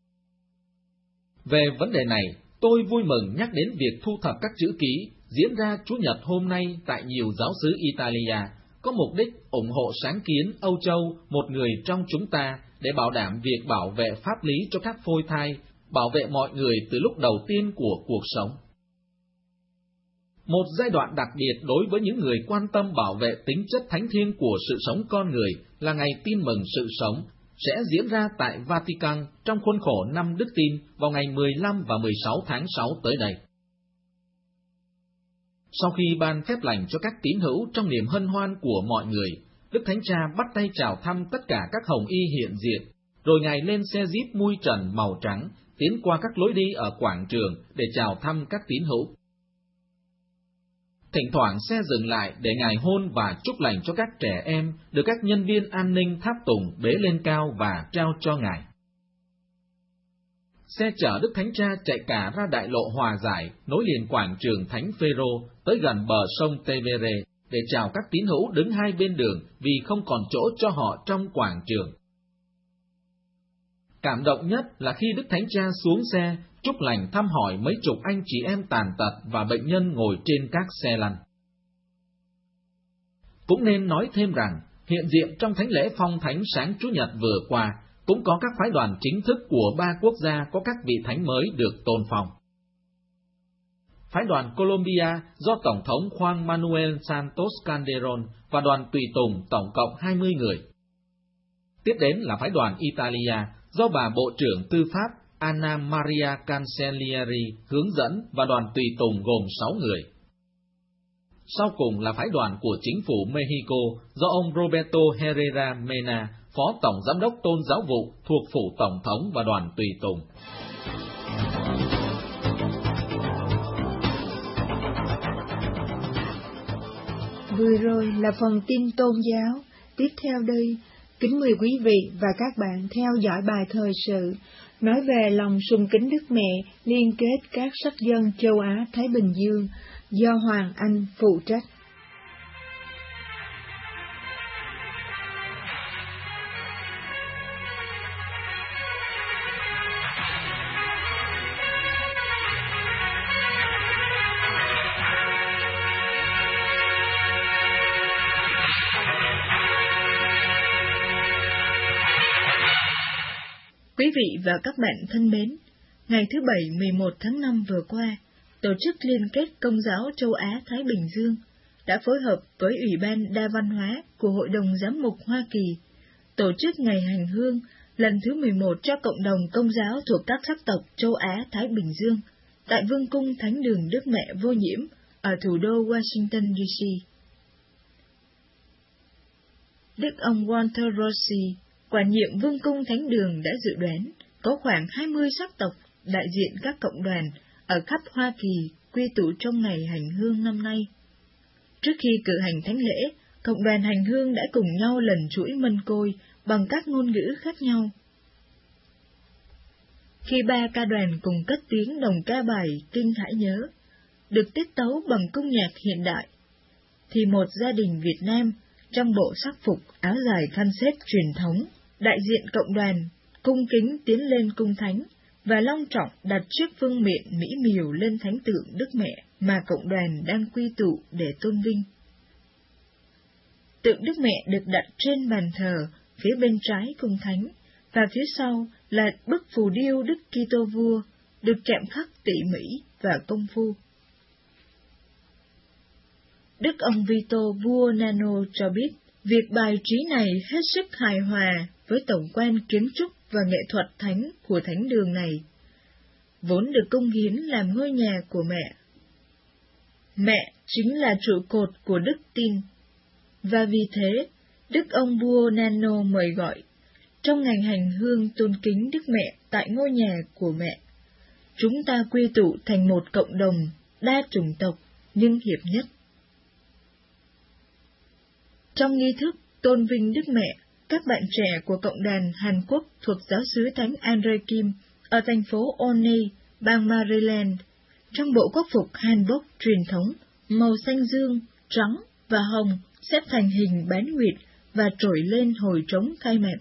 [SPEAKER 4] Về vấn đề này, tôi vui mừng nhắc đến việc thu thập các chữ ký diễn ra Chủ nhật hôm nay tại nhiều giáo xứ Italia, có mục đích ủng hộ sáng kiến Âu Châu, một người trong chúng ta, để bảo đảm việc bảo vệ pháp lý cho các phôi thai, bảo vệ mọi người từ lúc đầu tiên của cuộc sống. Một giai đoạn đặc biệt đối với những người quan tâm bảo vệ tính chất thánh thiêng của sự sống con người là ngày tin mừng sự sống, sẽ diễn ra tại Vatican trong khuôn khổ năm Đức Tin vào ngày 15 và 16 tháng 6 tới đây. Sau khi ban phép lành cho các tín hữu trong niềm hân hoan của mọi người, Đức Thánh Cha bắt tay chào thăm tất cả các hồng y hiện diện, rồi Ngài lên xe jeep mui trần màu trắng, tiến qua các lối đi ở quảng trường để chào thăm các tín hữu. Thỉnh thoảng xe dừng lại để Ngài hôn và chúc lành cho các trẻ em, được các nhân viên an ninh tháp tùng bế lên cao và trao cho Ngài. Xe chở Đức Thánh Cha chạy cả ra đại lộ Hòa Giải, nối liền quảng trường Thánh Phêrô tới gần bờ sông Tevere để chào các tín hữu đứng hai bên đường vì không còn chỗ cho họ trong quảng trường. Cảm động nhất là khi Đức Thánh Cha xuống xe, chúc lành thăm hỏi mấy chục anh chị em tàn tật và bệnh nhân ngồi trên các xe lăn. Cũng nên nói thêm rằng, hiện diện trong thánh lễ phong thánh sáng Chủ nhật vừa qua, cũng có các phái đoàn chính thức của 3 quốc gia có các vị thánh mới được tôn phong. phái đoàn Colombia do Tổng thống Juan Manuel Santos Calderón và đoàn tùy tùng tổng cộng 20 người. Tiếp đến là phái đoàn Italia do bà Bộ trưởng Tư pháp Anna Maria Cancellieri hướng dẫn và đoàn tùy tùng gồm 6 người. Sau cùng là phái đoàn của chính phủ Mexico do ông Roberto Herrera Mena, Phó Tổng Giám đốc Tôn giáo vụ thuộc phủ Tổng thống và đoàn tùy tùng.
[SPEAKER 2] Vừa rồi là phần tin tôn giáo. Tiếp theo đây, kính mời quý vị và các bạn theo dõi bài thời sự nói về lòng sùng kính Đức Mẹ liên kết các sắc dân châu Á Thái Bình Dương do Hoàng Anh phụ trách. Quý vị và các bạn thân mến, ngày thứ Bảy 11 tháng 5 vừa qua, Tổ chức Liên kết Công giáo châu Á Thái Bình Dương đã phối hợp với Ủy ban Đa văn hóa của Hội đồng Giám mục Hoa Kỳ tổ chức ngày hành hương lần thứ 11 cho cộng đồng Công giáo thuộc các sắc tộc châu Á Thái Bình Dương tại Vương cung Thánh đường Đức Mẹ Vô Nhiễm ở thủ đô Washington DC. Đức ông Walter Rossi, quản nhiệm Vương cung Thánh đường đã dự đoán có khoảng 20 sắc tộc đại diện các cộng đoàn ở khắp Hoa Kỳ quy tụ trong ngày hành hương năm nay. Trước khi cử hành thánh lễ, cộng đoàn hành hương đã cùng nhau lần chuỗi mân côi bằng các ngôn ngữ khác nhau. Khi ba ca đoàn cùng cất tiếng đồng ca bài Kinh Hãi Nhớ, được tiết tấu bằng cung nhạc hiện đại, thì một gia đình Việt Nam trong bộ sắc phục áo dài khăn xếp truyền thống, đại diện cộng đoàn, cung kính tiến lên cung thánh và long trọng đặt chiếc vương miện mỹ miều lên thánh tượng Đức Mẹ mà cộng đoàn đang quy tụ để tôn vinh. Tượng Đức Mẹ được đặt trên bàn thờ phía bên trái cung thánh, và phía sau là bức phù điêu Đức Kitô Vua được chạm khắc tỉ mỉ và công phu. Đức ông Vito Buonanno cho biết, việc bài trí này hết sức hài hòa với tổng quan kiến trúc và nghệ thuật thánh của thánh đường này, vốn được cung hiến làm ngôi nhà của mẹ. Mẹ chính là trụ cột của đức tin, và vì thế, Đức ông Buonanno mời gọi, trong ngày hành hương tôn kính Đức Mẹ tại ngôi nhà của mẹ, chúng ta quy tụ thành một cộng đồng đa chủng tộc nhưng hiệp nhất. Trong nghi thức tôn vinh Đức Mẹ, các bạn trẻ của cộng đoàn Hàn Quốc thuộc giáo xứ Thánh Andre Kim ở thành phố Olney, bang Maryland, trong bộ quốc phục hanbok truyền thống, màu xanh dương, trắng và hồng xếp thành hình bán nguyệt và trồi lên hồi trống khai mạc.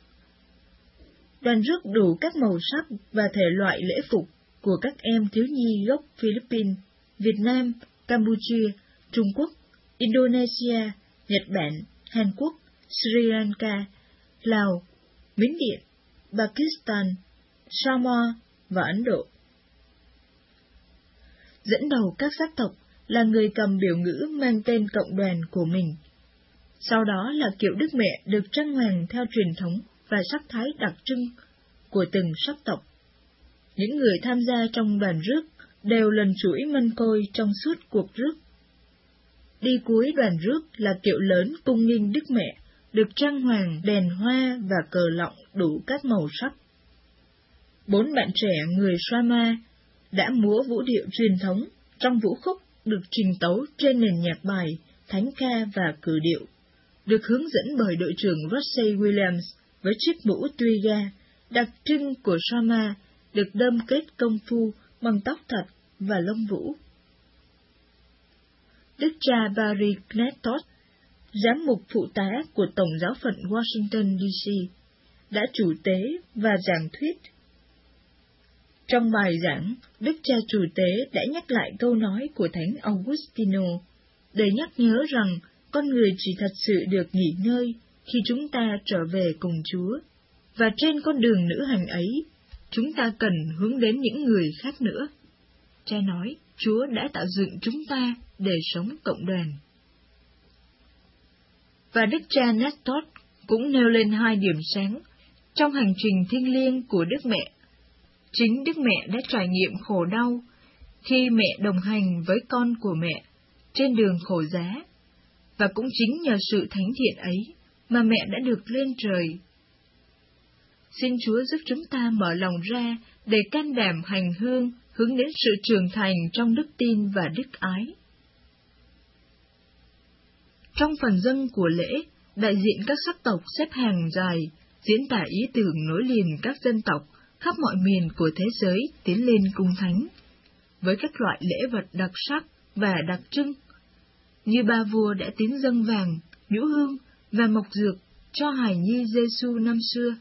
[SPEAKER 2] Đoàn rước đủ các màu sắc và thể loại lễ phục của các em thiếu nhi gốc Philippines, Việt Nam, Campuchia, Trung Quốc, Indonesia, Nhật Bản, Hàn Quốc, Sri Lanka, Lào, Miến Điện, Pakistan, Samoa và Ấn Độ. Dẫn đầu các sắc tộc là người cầm biểu ngữ mang tên cộng đoàn của mình. Sau đó là kiệu Đức Mẹ được trang hoàng theo truyền thống và sắc thái đặc trưng của từng sắc tộc. Những người tham gia trong đoàn rước đều lần chuỗi mân côi trong suốt cuộc rước. Đi cuối đoàn rước là kiệu lớn cung nghinh Đức Mẹ, được trang hoàng đèn hoa và cờ lọng đủ các màu sắc. 4 bạn trẻ người Sama đã múa vũ điệu truyền thống trong vũ khúc được trình tấu trên nền nhạc bài, thánh ca và cử điệu, được hướng dẫn bởi đội trưởng Russell Williams với chiếc mũ Twiga đặc trưng của Sama, được đâm kết công phu bằng tóc thật và lông vũ. Đức cha Barry Knetos, giám mục phụ tá của Tổng giáo phận Washington DC, đã chủ tế và giảng thuyết. Trong bài giảng, Đức cha chủ tế đã nhắc lại câu nói của Thánh Augustino, để nhắc nhớ rằng con người chỉ thật sự được nghỉ ngơi khi chúng ta trở về cùng Chúa, và trên con đường nữ hành ấy, chúng ta cần hướng đến những người khác nữa. Cha nói, Chúa đã tạo dựng chúng ta để sống cộng đoàn. Và Đức cha Nestor cũng nêu lên 2 điểm sáng trong hành trình thiêng liêng của Đức Mẹ. Chính Đức Mẹ đã trải nghiệm khổ đau khi mẹ đồng hành với con của mẹ trên đường khổ giá, và cũng chính nhờ sự thánh thiện ấy mà mẹ đã được lên trời. Xin Chúa giúp chúng ta mở lòng ra để can đảm hành hương hướng đến sự trưởng thành trong đức tin và đức ái. Trong phần dâng của lễ, đại diện các sắc tộc xếp hàng dài, diễn tả ý tưởng nối liền các dân tộc khắp mọi miền của thế giới tiến lên cung thánh, với các loại lễ vật đặc sắc và đặc trưng, như ba vua đã tiến dâng vàng, nhũ hương và mộc dược cho hài nhi Giêsu năm xưa.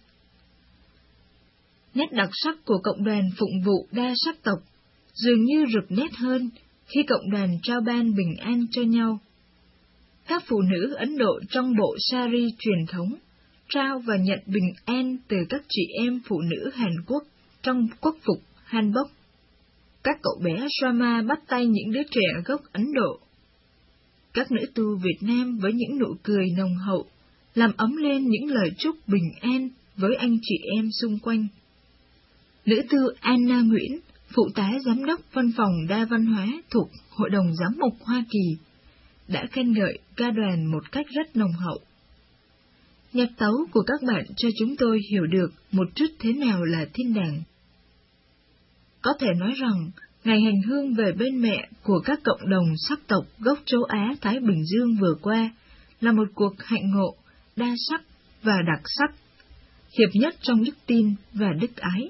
[SPEAKER 2] Nét đặc sắc của cộng đoàn phụng vụ đa sắc tộc dường như rực nét hơn khi cộng đoàn trao ban bình an cho nhau. Các phụ nữ Ấn Độ trong bộ sari truyền thống trao và nhận bình an từ các chị em phụ nữ Hàn Quốc trong quốc phục hanbok. Các cậu bé Rama bắt tay những đứa trẻ gốc Ấn Độ. Các nữ tu Việt Nam với những nụ cười nồng hậu làm ấm lên những lời chúc bình an với anh chị em xung quanh. Nữ tu Anna Nguyễn, phụ tá giám đốc văn phòng đa văn hóa thuộc Hội đồng Giám mục Hoa Kỳ, đã khen ngợi ca đoàn một cách rất nồng hậu. Nhạc tấu của các bạn cho chúng tôi hiểu được một chút thế nào là thiên đàng. Có thể nói rằng, ngày hành hương về bên mẹ của các cộng đồng sắc tộc gốc châu Á Thái Bình Dương vừa qua là một cuộc hạnh ngộ, đa sắc và đặc sắc, hiệp nhất trong đức tin và đức ái.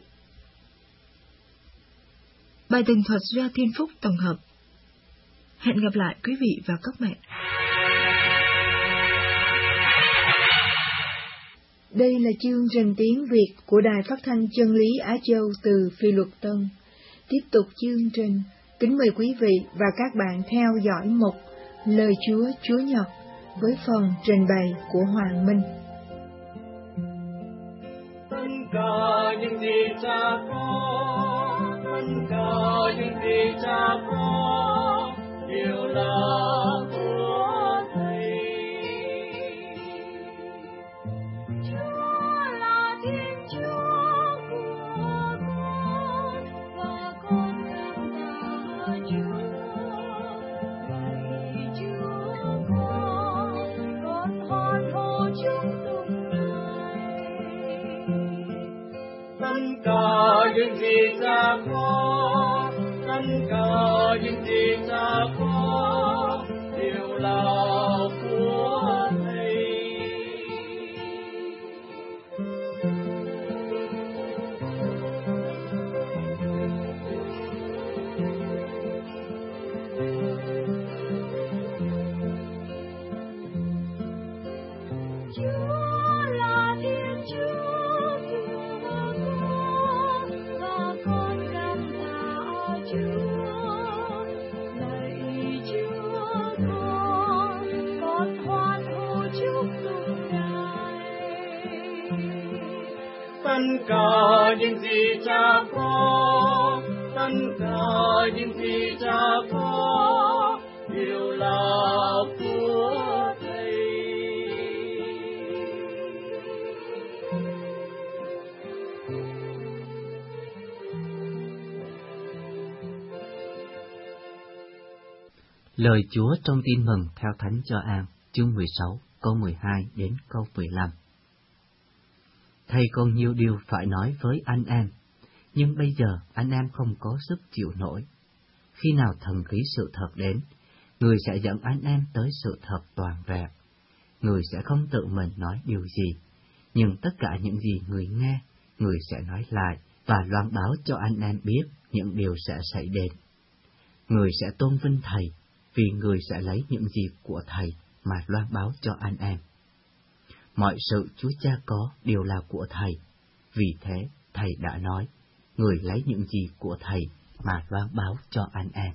[SPEAKER 2] Bài tường thuật do Thiên Phúc tổng hợp. Hẹn gặp lại quý vị và các bạn. Đây là chương trình tiếng Việt của Đài Phát thanh Chân lý Á Châu từ Phi Luật Tân. Tiếp tục chương trình, kính mời quý vị và các bạn theo dõi mục Lời Chúa Chúa Nhật với phần trình bày của Hoàng Minh.
[SPEAKER 3] Tất cả những gì Cha có, tất cả những gì Cha có đều là của Thầy. Chúa là Thiên Chúa của con và con cảm tạ Chúa. Lạy Chúa con hoan hô chúc tụng Ngài. Tất cả những gì Cha có, tất cả những gì Cha có đều là của Thầy. Chúa là Thiên Chúa của con và con cảm tạ Chúa. Lạy Chúa con hoan hô chúc tụng Ngài. Tất cả những gì Cha có, tất cả những gì Cha có đều là của Thầy.
[SPEAKER 5] Lời Chúa trong Tin Mừng theo Thánh Gioan, chương 16, câu 12 đến câu 15. Thầy còn nhiều điều phải nói với anh em, nhưng bây giờ anh em không có sức chịu nổi. Khi nào thần khí sự thật đến, người sẽ dẫn anh em tới sự thật toàn vẹn. Người sẽ không tự mình nói điều gì, nhưng tất cả những gì người nghe, người sẽ nói lại và loan báo cho anh em biết những điều sẽ xảy đến. Người sẽ tôn vinh Thầy, vì người sẽ lấy những gì của Thầy mà loan báo cho anh em. Mọi sự Chúa Cha có đều là của Thầy, vì thế Thầy đã nói, người lấy những gì của Thầy mà loan báo cho anh em.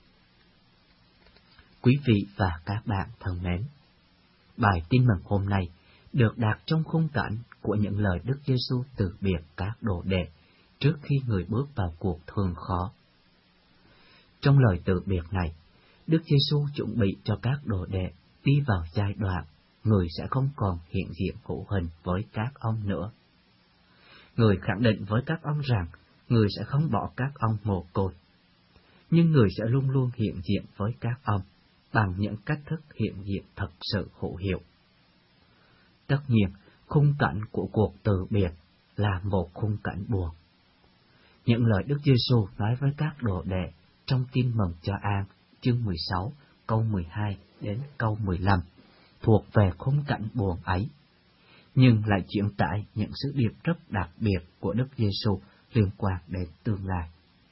[SPEAKER 5] Quý vị và các bạn thân mến, bài tin mừng hôm nay được đặt trong khung cảnh của những lời Đức Giêsu từ biệt các đồ đệ trước khi người bước vào cuộc thương khó. Trong lời từ biệt này, Đức Giêsu chuẩn bị cho các đồ đệ đi vào giai đoạn người sẽ không còn hiện diện hữu hình với các ông nữa. Người khẳng định với các ông rằng người sẽ không bỏ các ông mồ côi, nhưng người sẽ luôn luôn hiện diện với các ông bằng những cách thức hiện diện thật sự hữu hiệu. Tất nhiên, khung cảnh của cuộc từ biệt là một khung cảnh buồn. Những lời Đức Giêsu nói với các đồ đệ trong Tin mừng cho An, chương 16, câu 12 đến câu 15, thuộc về khung cảnh buồn ấy, nhưng lại chuyển tải những sứ điệp rất đặc biệt của Đức Giêsu liên quan đến tương lai.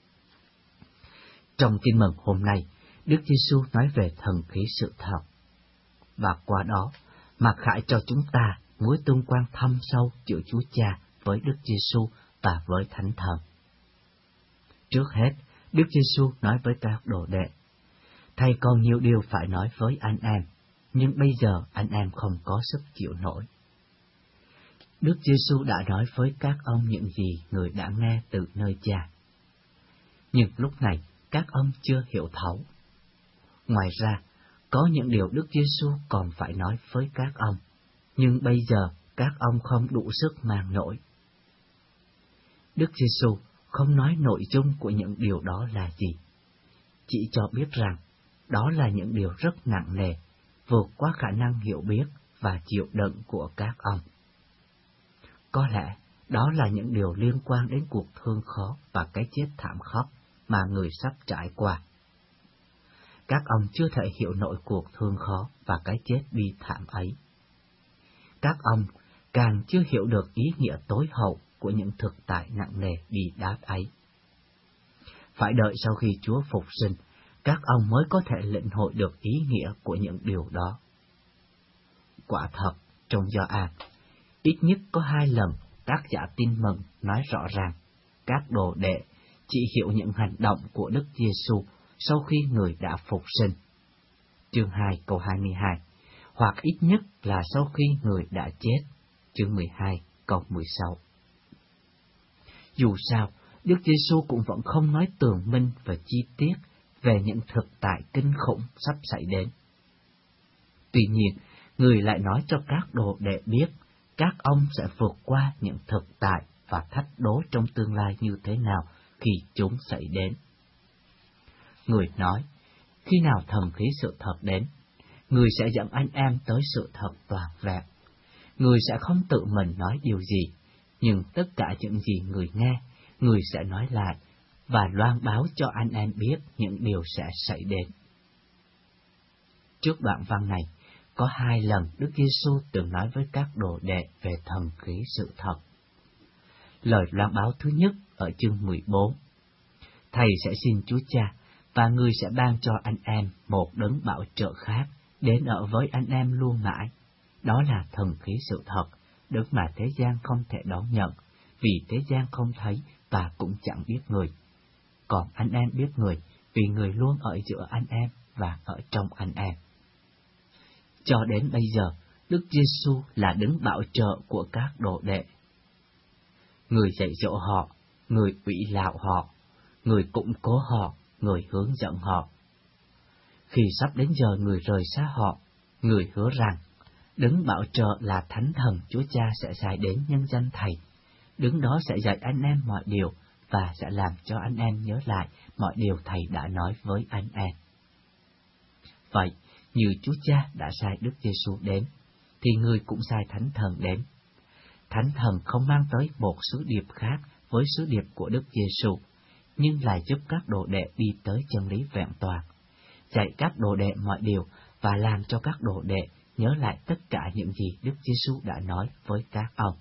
[SPEAKER 5] Trong Tin mừng hôm nay, Đức Giêsu nói về thần khí sự thật, và qua đó mặc khải cho chúng ta mối tương quan thâm sâu giữa Chúa Cha với Đức Giêsu và với Thánh Thần. Trước hết, Đức Giêsu nói với các đồ đệ: Thầy còn nhiều điều phải nói với anh em, nhưng bây giờ anh em không có sức chịu nổi. Đức Giêsu đã nói với các ông những gì người đã nghe từ nơi Cha, nhưng lúc này các ông chưa hiểu thấu. Ngoài ra, có những điều Đức Giêsu còn phải nói với các ông, nhưng bây giờ các ông không đủ sức mang nổi. Đức Giêsu không nói nội dung của những điều đó là gì, chỉ cho biết rằng đó là những điều rất nặng nề, vượt qua khả năng hiểu biết và chịu đựng của các ông. Có lẽ đó là những điều liên quan đến cuộc thương khó và cái chết thảm khốc mà người sắp trải qua. Các ông chưa thể hiểu nổi cuộc thương khó và cái chết bi thảm ấy. Các ông càng chưa hiểu được ý nghĩa tối hậu của những thực tại nặng nề bi đát ấy. Phải đợi sau khi Chúa phục sinh, các ông mới có thể lĩnh hội được ý nghĩa của những điều đó. Quả thật, trong Gioan, ít nhất có 2 lần tác giả Tin mừng nói rõ ràng các đồ đệ chỉ hiểu những hành động của Đức Giêsu sau khi người đã phục sinh. Chương 2 câu 22, hoặc ít nhất là sau khi người đã chết. Chương 12 câu 16. Dù sao, Đức Giêsu cũng vẫn không nói tường minh và chi tiết về những thực tại kinh khủng sắp xảy đến. Tuy nhiên, người lại nói cho các đồ đệ biết các ông sẽ vượt qua những thực tại và thách đố trong tương lai như thế nào khi chúng xảy đến. Người nói, khi nào thần khí sự thật đến, người sẽ dẫn anh em tới sự thật toàn vẹn. Người sẽ không tự mình nói điều gì, nhưng tất cả những gì người nghe, người sẽ nói lại và loan báo cho anh em biết những điều sẽ xảy đến. Trước đoạn văn này, có 2 lần Đức Giêsu từng nói với các đồ đệ về thần khí sự thật. Lời loan báo thứ nhất ở chương 14: Thầy sẽ xin Chúa Cha, và người sẽ ban cho anh em một đấng bảo trợ khác, đến ở với anh em luôn mãi. Đó là thần khí sự thật, đấng mà thế gian không thể đón nhận, vì thế gian không thấy và cũng chẳng biết người. Còn anh em biết người, vì người luôn ở giữa anh em và ở trong anh em. Cho đến bây giờ, Đức Giêsu là đấng bảo trợ của các đồ đệ. Người dạy dỗ họ, người ủy lạo họ, người củng cố họ, người hướng dẫn họ. Khi sắp đến giờ người rời xa họ, người hứa rằng đấng bảo trợ là Thánh Thần Chúa Cha sẽ sai đến nhân danh Thầy. Đấng đó sẽ dạy anh em mọi điều và sẽ làm cho anh em nhớ lại mọi điều Thầy đã nói với anh em. Vậy, như Chúa Cha đã sai Đức Giêsu đến, thì người cũng sai Thánh Thần đến. Thánh Thần không mang tới một sứ điệp khác với sứ điệp của Đức Giêsu, nhưng lại giúp các đồ đệ đi tới chân lý vẹn toàn, dạy các đồ đệ mọi điều và làm cho các đồ đệ nhớ lại tất cả những gì Đức Giêsu đã nói với các ông.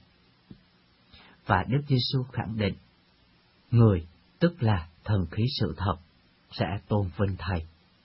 [SPEAKER 5] Và Đức Giêsu khẳng định, người, tức là thần khí sự thật, sẽ tôn vinh Thầy.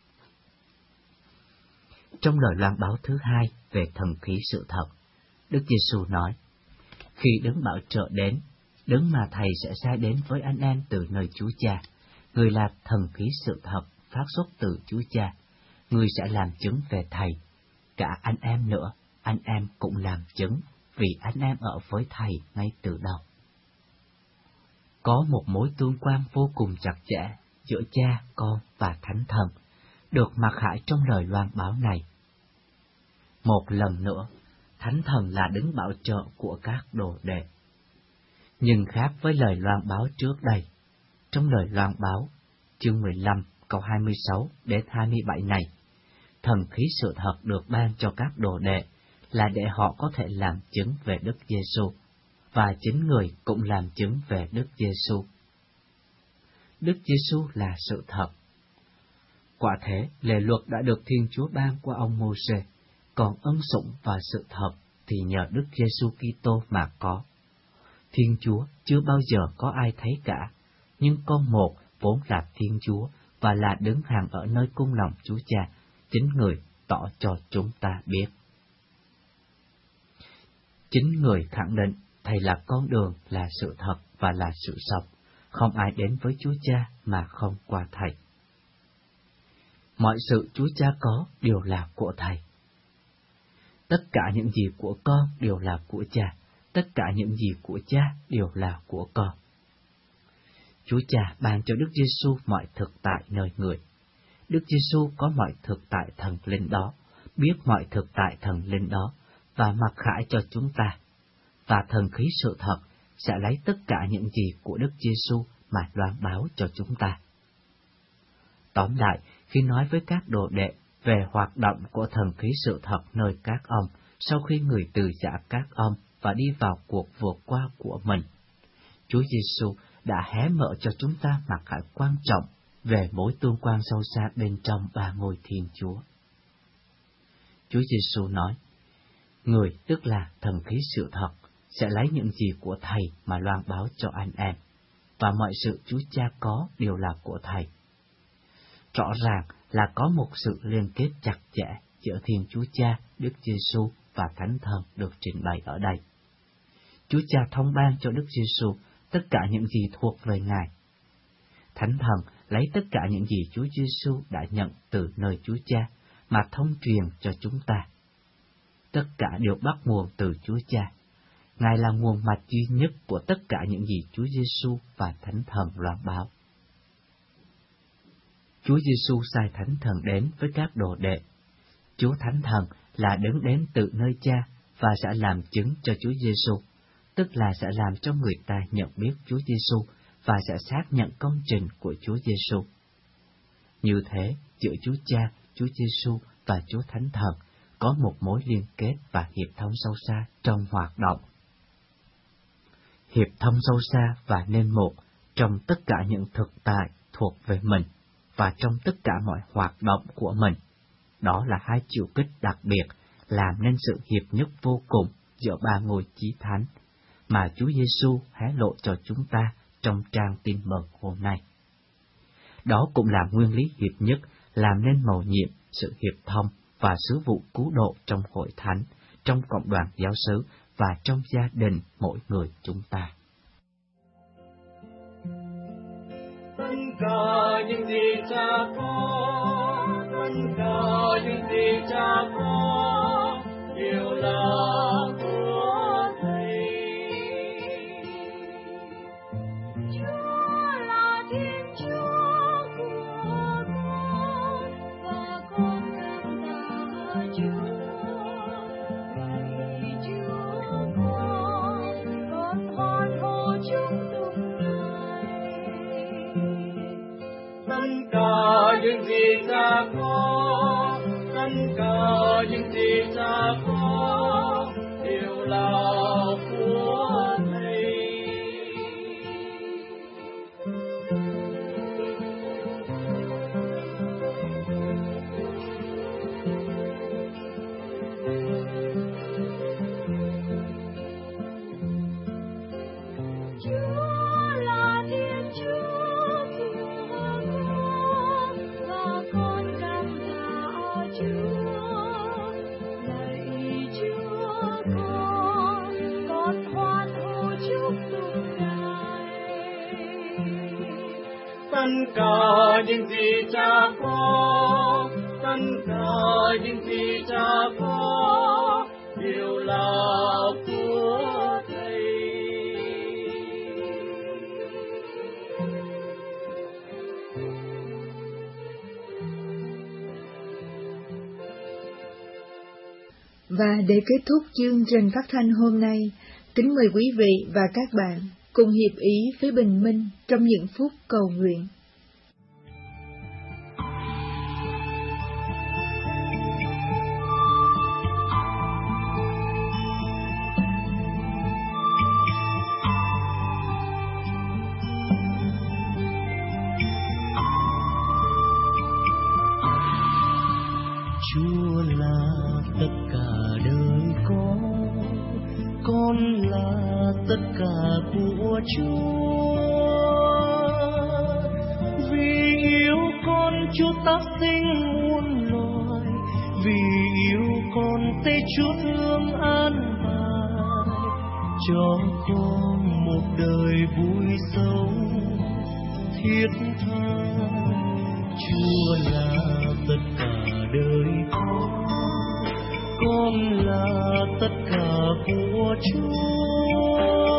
[SPEAKER 5] Trong lời loan báo thứ 2 về thần khí sự thật, Đức Giêsu nói, khi đấng bảo trợ đến, đấng mà Thầy sẽ sai đến với anh em từ nơi Chúa Cha, người là thần khí sự thật phát xuất từ Chúa Cha, người sẽ làm chứng về Thầy. Cả anh em nữa, anh em cũng làm chứng, vì anh em ở với Thầy ngay từ đầu. Có một mối tương quan vô cùng chặt chẽ giữa Cha, Con và Thánh Thần được mặc khải trong lời loan báo này. Một lần nữa, Thánh Thần là đấng bảo trợ của các đồ đệ. Nhưng khác với lời loan báo trước đây, trong lời loan báo, chương 15, câu 26 đến 27 này, thần khí sự thật được ban cho các đồ đệ là để họ có thể làm chứng về Đức Giêsu, và chính người cũng làm chứng về Đức Giêsu. Đức Giêsu là sự thật. Quả thế, lề luật đã được Thiên Chúa ban qua ông Mô-sê, còn ân sủng và sự thật thì nhờ Đức Giêsu Kitô mà có. Thiên Chúa chưa bao giờ có ai thấy cả, nhưng con một vốn là Thiên Chúa và là đứng hàng ở nơi cung lòng Chúa Cha, chính người tỏ cho chúng ta biết. Chính người khẳng định Thầy là con đường, là sự thật và là sự sống, không ai đến với Chúa Cha mà không qua Thầy. Mọi sự Chúa Cha có đều là của Thầy. Tất cả những gì của con đều là của Cha, tất cả những gì của Cha đều là của con. Chúa Cha ban cho Đức Giêsu mọi thực tại nơi người. Đức Giêsu có mọi thực tại thần linh đó, biết mọi thực tại thần linh đó, và mặc khải cho chúng ta. Và thần khí sự thật sẽ lấy tất cả những gì của Đức Giêsu mà loan báo cho chúng ta. Tóm lại, khi nói với các đồ đệ về hoạt động của thần khí sự thật nơi các ông sau khi người từ giã các ông và đi vào cuộc vượt qua của mình, Chúa Giêsu đã hé mở cho chúng ta mặc khải quan trọng về mối tương quan sâu xa bên trong ba ngôi Thiên Chúa. Chúa Giêsu nói, người tức là thần khí sự thật sẽ lấy những gì của Thầy mà loan báo cho anh em, và mọi sự Chúa Cha có đều là của Thầy. Rõ ràng là có một sự liên kết chặt chẽ giữa Thiên Chúa Cha, Đức Giêsu và Thánh Thần được trình bày ở đây. Chúa Cha thông ban cho Đức Giêsu tất cả những gì thuộc về Ngài. Thánh Thần lấy tất cả những gì Chúa Giêsu đã nhận từ nơi Chúa Cha mà thông truyền cho chúng ta. Tất cả đều bắt nguồn từ Chúa Cha. Ngài là nguồn mạch duy nhất của tất cả những gì Chúa Giêsu và Thánh Thần loan báo. Chúa Giêsu sai Thánh Thần đến với các đồ đệ. Chúa Thánh Thần là đấng đến từ nơi Cha và sẽ làm chứng cho Chúa Giêsu, tức là sẽ làm cho người ta nhận biết Chúa Giêsu và sẽ xác nhận công trình của Chúa Giêsu. Như thế, giữa Chúa Cha, Chúa Giêsu và Chúa Thánh Thần có một mối liên kết và hiệp thông sâu xa trong hoạt động. Hiệp thông sâu xa và nên một trong tất cả những thực tại thuộc về mình và trong tất cả mọi hoạt động của mình. Đó là hai chiều kích đặc biệt làm nên sự hiệp nhất vô cùng giữa ba ngôi chí thánh mà Chúa Giêsu hé lộ cho chúng ta trong trang tin mừng hôm nay. Đó cũng là nguyên lý hiệp nhất làm nên mầu nhiệm sự hiệp thông và sứ vụ cứu độ trong hội thánh, trong cộng đoàn giáo xứ và trong gia đình mỗi người chúng ta.
[SPEAKER 3] Tất cả những gì Cha có, tất cả những gì Cha có đều là của Thầy.
[SPEAKER 6] Chúa là Thiên Chúa của con và con cảm tạ Chúa. Lạy Chúa con hoan hô chúc tụng Ngài.
[SPEAKER 3] Tất cả những gì Cha có, tất cả những gì Cha có đều là của Thầy.
[SPEAKER 6] Chúa là Thiên Chúa của con và con cảm tạ Chúa. Lạy Chúa con hoan hô chúc tụng Ngài.
[SPEAKER 3] Tất cả những gì Cha có, tất cả những gì Cha có đều là của Thầy.
[SPEAKER 2] Và để kết thúc chương trình phát thanh hôm nay, kính mời quý vị và các bạn cùng hiệp ý với Bình Minh trong những phút cầu nguyện.
[SPEAKER 3] Chúa là tất cả đời con là tất cả của Chúa. Vì yêu con, Chúa tác sinh muôn loài, vì yêu con, Tê Chúa thương an bài, cho con một đời vui sống thiết tha. Chúa là tất cả đời con là tất cả của Chúa.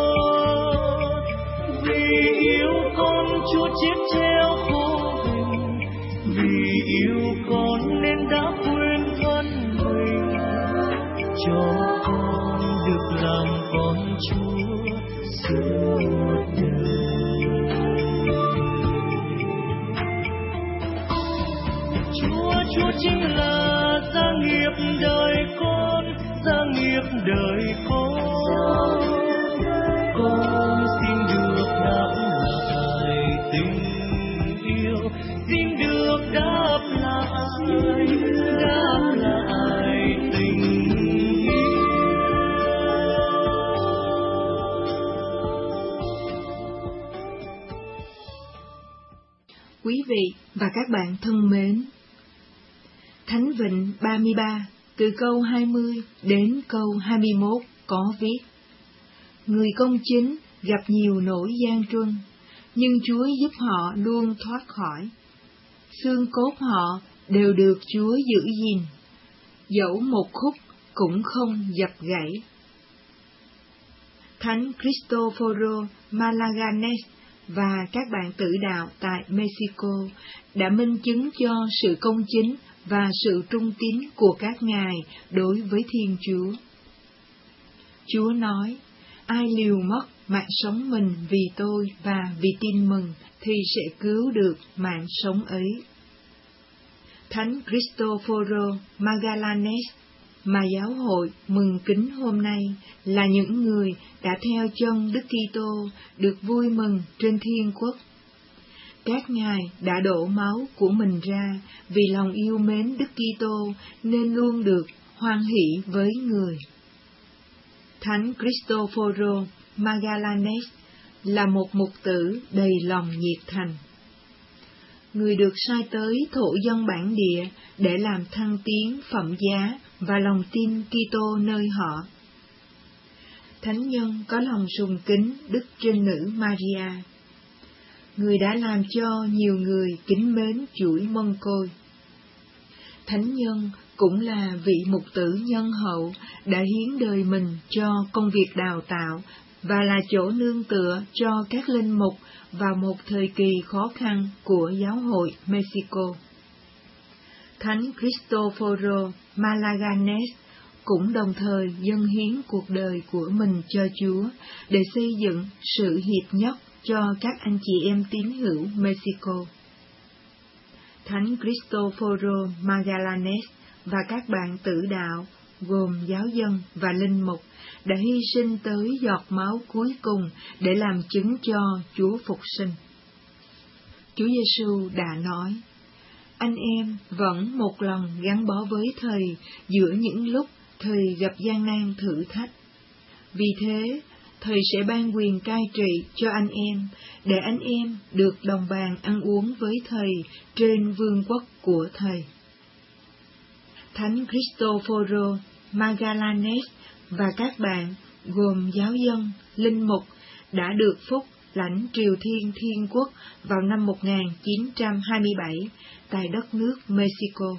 [SPEAKER 3] Vì yêu con, Chúa chết treo khổ hình, vì yêu con nên đã quên thân mình, cho con được làm con Chúa suốt đời. Chúa chính là gia nghiệp đời con, gia nghiệp đời con. Con xin được đáp lại tình yêu, xin được đáp lại tình yêu.
[SPEAKER 2] Quý vị và các bạn thân mến, Thánh Vịnh 33 từ câu 20 đến câu 21 có viết: Người công chính gặp nhiều nỗi gian truân, nhưng Chúa giúp họ luôn thoát khỏi. Xương cốt họ đều được Chúa giữ gìn, dẫu một khúc cũng không dập gãy. Thánh Cristoforo Malaganes và các bạn tử đạo tại Mexico đã minh chứng cho sự công chính và sự trung tín của các ngài đối với Thiên Chúa. Chúa nói, ai liều mất mạng sống mình vì tôi và vì tin mừng thì sẽ cứu được mạng sống ấy. Thánh Cristoforo Magallanes mà giáo hội mừng kính hôm nay là những người đã theo chân Đức Kitô được vui mừng trên thiên quốc. Các ngài đã đổ máu của mình ra vì lòng yêu mến Đức Kitô nên luôn được hoan hỷ với người. Thánh Cristoforo Magallanes là một mục tử đầy lòng nhiệt thành. Người được sai tới thổ dân bản địa để làm thăng tiến phẩm giá và lòng tin Kitô nơi họ. Thánh nhân có lòng sùng kính Đức Trinh Nữ Maria. Người đã làm cho nhiều người kính mến chuỗi mân côi. Thánh nhân cũng là vị mục tử nhân hậu đã hiến đời mình cho công việc đào tạo và là chỗ nương tựa cho các linh mục vào một thời kỳ khó khăn của giáo hội Mexico. Thánh Cristoforo Malaganes cũng đồng thời dâng hiến cuộc đời của mình cho Chúa để xây dựng sự hiệp nhất cho các anh chị em tín hữu Mexico. Thánh Cristoforo Magallanes và các bạn tử đạo gồm giáo dân và linh mục đã hy sinh tới giọt máu cuối cùng để làm chứng cho Chúa phục sinh. Chúa Giêsu đã nói, anh em vẫn một lần gắn bó với Thầy giữa những lúc Thầy gặp gian nan thử thách. Vì thế, Thầy sẽ ban quyền cai trị cho anh em, để anh em được đồng bàn ăn uống với Thầy trên vương quốc của Thầy. Thánh Cristoforo Magallanes và các bạn gồm giáo dân, linh mục đã được phúc lãnh triều thiên thiên quốc vào năm 1927 tại đất nước Mexico.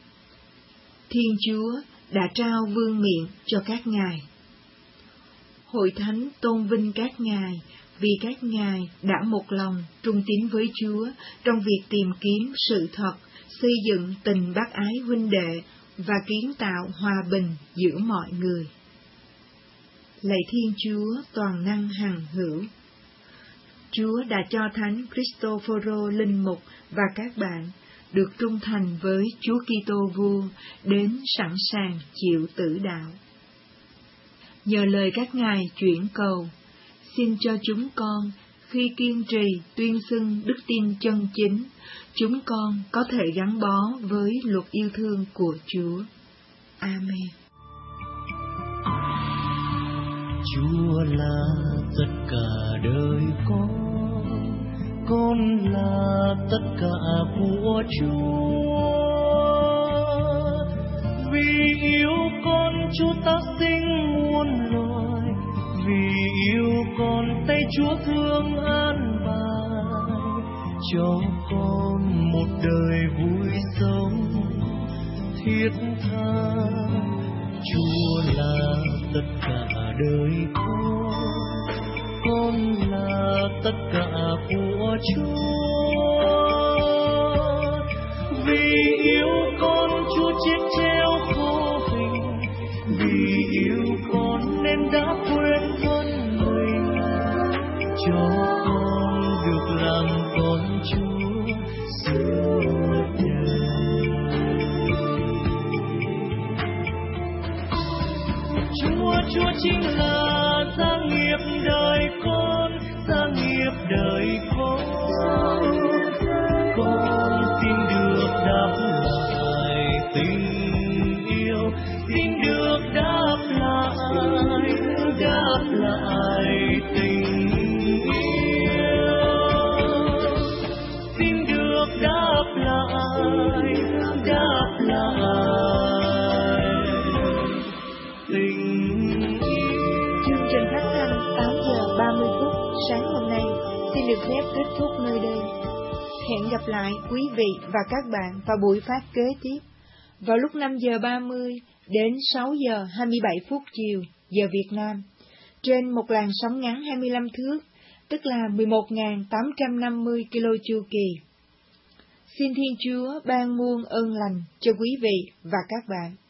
[SPEAKER 2] Thiên Chúa đã trao vương miện cho các ngài. Hội thánh tôn vinh các ngài vì các ngài đã một lòng trung tín với Chúa trong việc tìm kiếm sự thật, xây dựng tình bác ái huynh đệ và kiến tạo hòa bình giữa mọi người. Lạy Thiên Chúa toàn năng hằng hữu, Chúa đã cho Thánh Cristoforo linh mục và các bạn được trung thành với Chúa Kitô Vua đến sẵn sàng chịu tử đạo. Nhờ lời các ngài chuyển cầu, xin cho chúng con khi kiên trì tuyên xưng đức tin chân chính, chúng con có thể gắn bó với luật yêu thương của Chúa. Amen.
[SPEAKER 3] Chúa là tất cả đời con là tất cả của Chúa. Vì yêu con, Chúa tác sinh muôn loài, vì yêu con, tay Chúa thương an bài cho con một đời vui sống thiết tha. Chúa là tất cả đời con là tất cả của Chúa. Vì yêu con, Chúa chết treo khổ hình, vì yêu con nên đã quên thân mình, cho con được làm con Chúa suốt đời. Chúa chính là gia nghiệp đời con, gia nghiệp đời con. Con xin được đáp lại tình yêu, xin được đáp lại tình yêu, xin được đáp lại tình yêu.
[SPEAKER 2] Chương trình phát thanh 8 giờ 30 phút sáng hôm nay xin được phép kết thúc nơi đây. Hẹn gặp lại quý vị và các bạn vào buổi phát kế tiếp vào lúc 5 giờ 30 đến 6 giờ 27 phút chiều giờ Việt Nam trên một làn sóng ngắn 25 thước, tức là 11.850 kilo chu kỳ. Xin Thiên Chúa ban muôn ơn lành cho quý vị và các bạn.